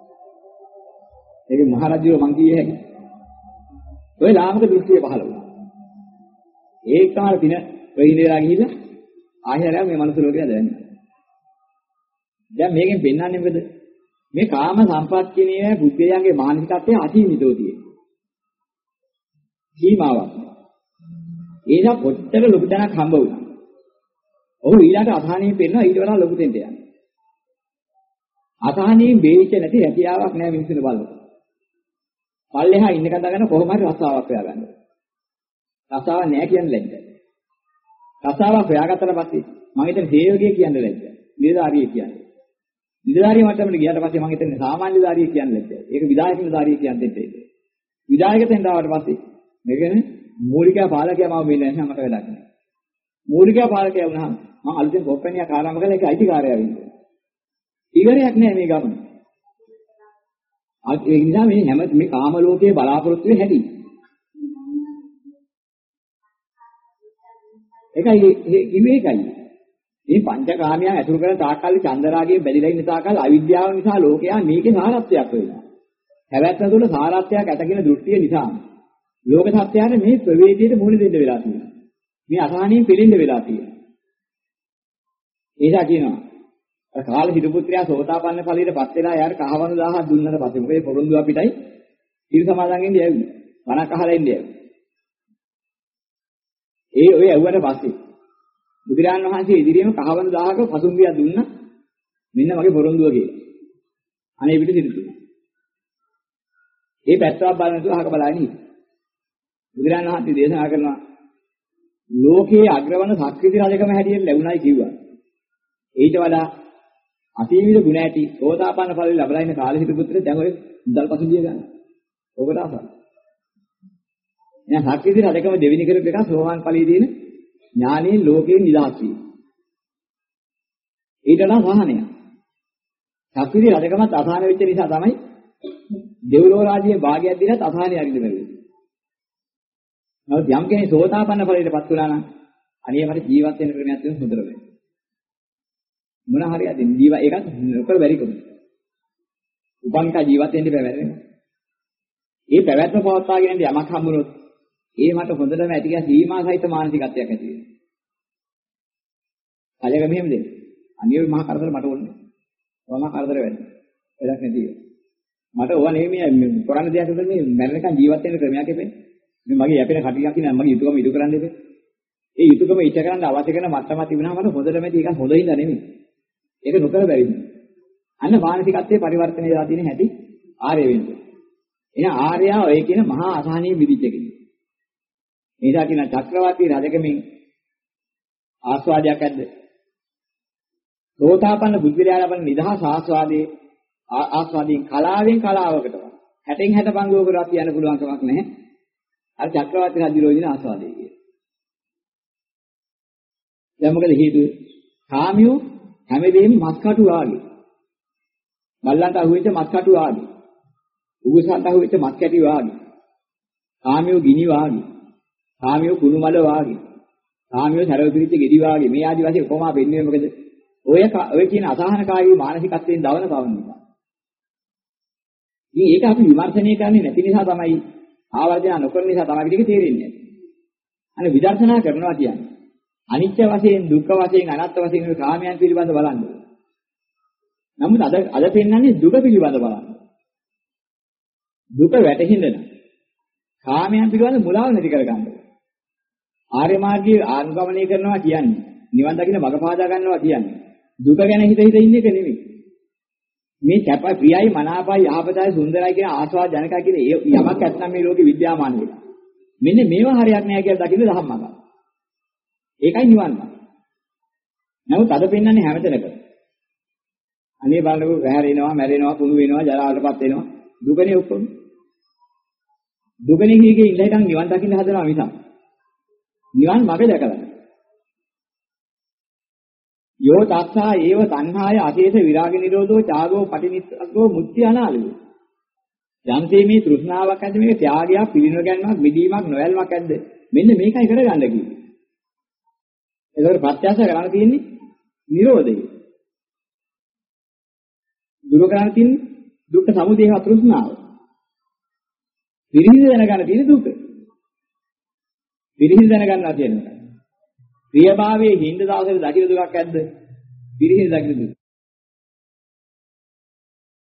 ඒක මහරජුව මං කියේ හැකි. ඔය ලාමක දෘෂ්ටිය පහළ වුණා. ඒක තමයි පින වෙයිනේලා ගිහිල්ලා ආයෙත් මේ මනුස්ස ලෝකේ දැනෙන්නේ. දැන් මේකෙන් පෙන්වන්නේ මොකද? මේ කාම සම්පත් කියන ඒවා බුද්ධයාගේ මානසිකත්වයේ අසීමිතව තියෙනවා. සීමාවක්. ඒක කොච්චර ලොකු තැනක් හම්බ වුණා. ඔහු ඊළඟ අසහනියෙන් පෙන්නවා ඊට වඩා ලොකු දෙයක් යනවා. අසහනියෙන් බේරිච්ච නැති හැකියාවක් නැහැ මිනිස්සුන්ට බලන්න. පල්ලෙහා ඉන්න කඳගෙන කොහොම හරි රසාවක් හොයාගන්න. රසාවක් නැහැ කියන්නේ ලැජ්ජයි. රසාවක් හොයාගත්තට පස්සේ මම හිතන්නේ සේවකයෙක් කියන්නේ ලැජ්ජයි. නිලධාරියෙක් කියන්නේ. නිලධාරිය මට්ටමට ගියාට පස්සේ මම හිතන්නේ සාමාන්‍ය නිලධාරියෙක් කියන්නේ ලැජ්ජයි. ඒක විධායක නිලධාරියෙක් කියන්නේ දෙන්නේ. විධායකයෙන් ආවට පස්සේ මේකනේ මූලික පාලකයා මම වෙන්නේ නැහැ මට වැඩක් නැහැ. මූලික පාලකයා වුණාම මම අලුතෙන් කොම්පැනියක් ආරම්භ කළා ඒක අයිතිකාරයා වෙන්නේ. ඉවරයක් නෑ මේ ගමන. ඒ නිසා මේ හැම මේ කාම ලෝකයේ බලාපොරොත්තු වෙ හැටි. ඒකයි ඉවේ එකයි. මේ පංචකාමයන් ඇතුළු කරන තාක්කල් චන්දරාගයේ බැඳිලා ඉන්න තාක්කල් අවිද්‍යාව නිසා ලෝකයා මේකේ සාරත්වයක් වෙනවා. හැබැයි තුළ සාරත්වයක් ඇත කියන දෘෂ්ටිය නිසා ලෝක සත්‍යයට මේ ප්‍රවේදයට මුහුණ දෙන්න වෙලා තියෙනවා. මේ අසහනියෙන් පිළිඳ වෙලා තියෙනවා. ඒසා කියනවා අර කාල හිටු පුත්‍රයා සෝතාපන්න ඵලයටපත් වෙලා යාර කහවණු දහහක් දුන්නට පස්සේ මොකද පොරොන්දු අපිටයි ඉල් සමාදන්ගෙන් යන්නේ. වණක් අහලා ඉන්නේ. ඒ ඔය ඇව්වට පස්සේ බුදුරජාණන් වහන්සේ ඉදිරියේම කහවණු දහහක පසුම්බියක් දුන්නා. මෙන්න මගේ පොරොන්දුව කියලා. අනේ පිට සිටු. ඒ පැත්තක් බලන තු අහක බලන්නේ හිටියා. බුදුරජාණන් වහන්සේ දේශනා කරනවා ලෝකයේ අග්‍රවන ශක්තිති රජකම හැටියට ලැබුණයි කිව්වා. ඊට වඩා අසීමිත ගුණ ඇති සෝතාපන්න ඵලෙ ලැබලා ඉන්න කාලහිත පුත්‍රය දැන් ඔය මුදල් පසුබිය ගන්න. ඔකට ආසන්න. එහෙනම් ශක්තිති රජකම දෙවෙනි කරපු එක සෝවාන් ඵලයේ දින ඥානීය ලෝකේ නිදහස් වීම. ඊට වඩා සහනය. ශක්තිති රජකමත් අසහන වෙච්ච නිසා තමයි දෙව්ලෝ රාජ්‍යයේ භාගයක් දීලා අසහනය අරින්න බැරි. නමුත් යම් කෙනෙක් සෝතාපන්න ඵලයටපත් වුණා නම් අනිය මට ජීවත් වෙන ක්‍රමයක් තියෙන හොඳට වෙයි. මොන හරි අදින් ජීව ඒකත් නොකර බැරිකම. උපන්ක ජීවත් වෙන්න බැහැ වෙනවා. මේ පැවැත්ම පවත්වාගෙන යන්න යමක් හම්බුනොත් ඒ මට හොඳටම ඇති කියන සීමා සහිත මානසිකත්වයක් ඇති වෙනවා. කලක මෙහෙම දෙන්න. අනිය මහා කරදර මට ඕනේ. මම කරදර වෙන්නේ. වැඩක් නැති ඒක. මට ඕවා නෙමෙයි කරන්න දෙයක් උදේ මේ මැරෙනකන් ජීවත් වෙන්න ක්‍රමයක් එපේ. මේ මගේ යැපෙන කටියක් කියන මගේ යුතුයකම ඉටු කරන්න එපේ. ඒ යුතුයකම ඉෂ්ට කරන්න අවශ්‍ය කරන මට්ටමක් තිබුණාම මට හොඳටම ඒක හොඳින්ද නෙමෙයි. ඒක නොකර බැරිද? අන්න මානසිකත්වයේ පරිවර්තනය වෙලා තියෙන හැටි ආර්ය වෙන්නේ. එහෙනම් ආර්යයා ඔය කියන මහා අසහනීය විදිච්ච කෙනෙක්. එනිසා කියන චක්‍රවර්ති රජකමින් ආස්වාදයක් ඇද්ද? සෝතාපන්න බුද්ධිලා ලබන නිදහස් ආස්වාදයේ ආස්වාදයෙන් කලාවෙන් කලාවකට හැටෙන් හැට පංගුවකට කියන්න පුළුවන් කමක් නැහැ. අර චක්‍රවර්ති රජුරෝදින ආස්වාදයේ කියන. දැන් මොකද හේතුව? කාමියෝ හැමදේම මස්කටු වාගේ. මල්ලන්ට අහුවෙච්ච මස්කටු වාගේ. උගසන්ට අහුවෙච්ච මස් කැටි වාගේ. කාමියෝ ගිනි වාගේ. කාමියෝ කුණු මල වාගේ. කාමියෝ සරවපිරිච්ච ගෙඩි වාගේ. මේ ආදි වශයෙන් කොහොම වෙන්නේ මොකද? ඔය ඔය කියන අසහනකාරී මානසිකත්වයෙන් දවන කවන නිසා. ඉතින් ඒක අපි විමර්ශනය කරන්නේ නැති නිසා තමයි ආවර්ජන නොකරන නිසා තමයි මේක තේරෙන්නේ. අනේ විදර්ශනා කරනවා කියන්නේ අනිත්‍ය වශයෙන් දුක්ඛ වශයෙන් අනාත්ම වශයෙන් මේ කාමයන් පිළිබඳ බලන්න. නමුත් අද අද පෙන්වන්නේ දුක පිළිබඳ බලන්න. දුක වැටහෙන්න කාමයන් පිළිබඳ මුලාව නැති කරගන්න. ආර්ය මාර්ගයේ ආනුගමනය කරනවා කියන්නේ නිවන් දකින්න මඟ පාදා ගන්නවා කියන්නේ දුක ගැන හිත හිත ඉන්න එක නෙමෙයි. මේ සැප ප්‍රියයි මනාපයි යහපතයි සුන්දරයි කියන ආස්වාද ජනකයි කියන යමක් ඇත්නම් මේ ලෝකේ විද්‍යාමාන වෙලා. මෙන්න මේවා හරියක් නෑ කියලා දකින්න දහම් මඟ. ඒකයි නිවන් මාර්ගය. නමුත් අද පෙන්වන්නේ හැමතැනක. අනේ බලන්නකෝ වැහැරෙනවා, මැරෙනවා, කුණු වෙනවා, ජරාවටපත් වෙනවා. දුකනේ ඔක්කොම. දුකනේ කීකේ ඉඳලා හිටන් නිවන් දකින්න හදනවා මිසක්. නිවන් මාර්ගය දැකලා. යෝ තත්සා ඒව තණ්හාය අශේෂ විරාග නිරෝධෝ ඡාගෝ පටිනිස්සග්ගෝ මුක්ති අනාලෝ. යම්තේ මේ තෘෂ්ණාවක් ඇද්ද මේක ත්‍යාගයක් පිළිනොගැන්මක් මිදීමක් නොයල්මක් ඇද්ද මෙන්න මේකයි කරගන්න කිව්වේ. ඒකට ප්‍රත්‍යක්ෂ කරන්න තියෙන්නේ නිරෝධය. දුරු කරන්න තියෙන්නේ දුක්ඛ සමුදය හා තෘෂ්ණාව. පිරිහිද දැනගන්න තියෙන්නේ දුක. පිරිහිද දැනගන්නවා කියන්නේ ප්‍රියභාවයේ හිඳ දවසේ දකින දුකක් ඇද්ද? පිරිහිද දකින දුක.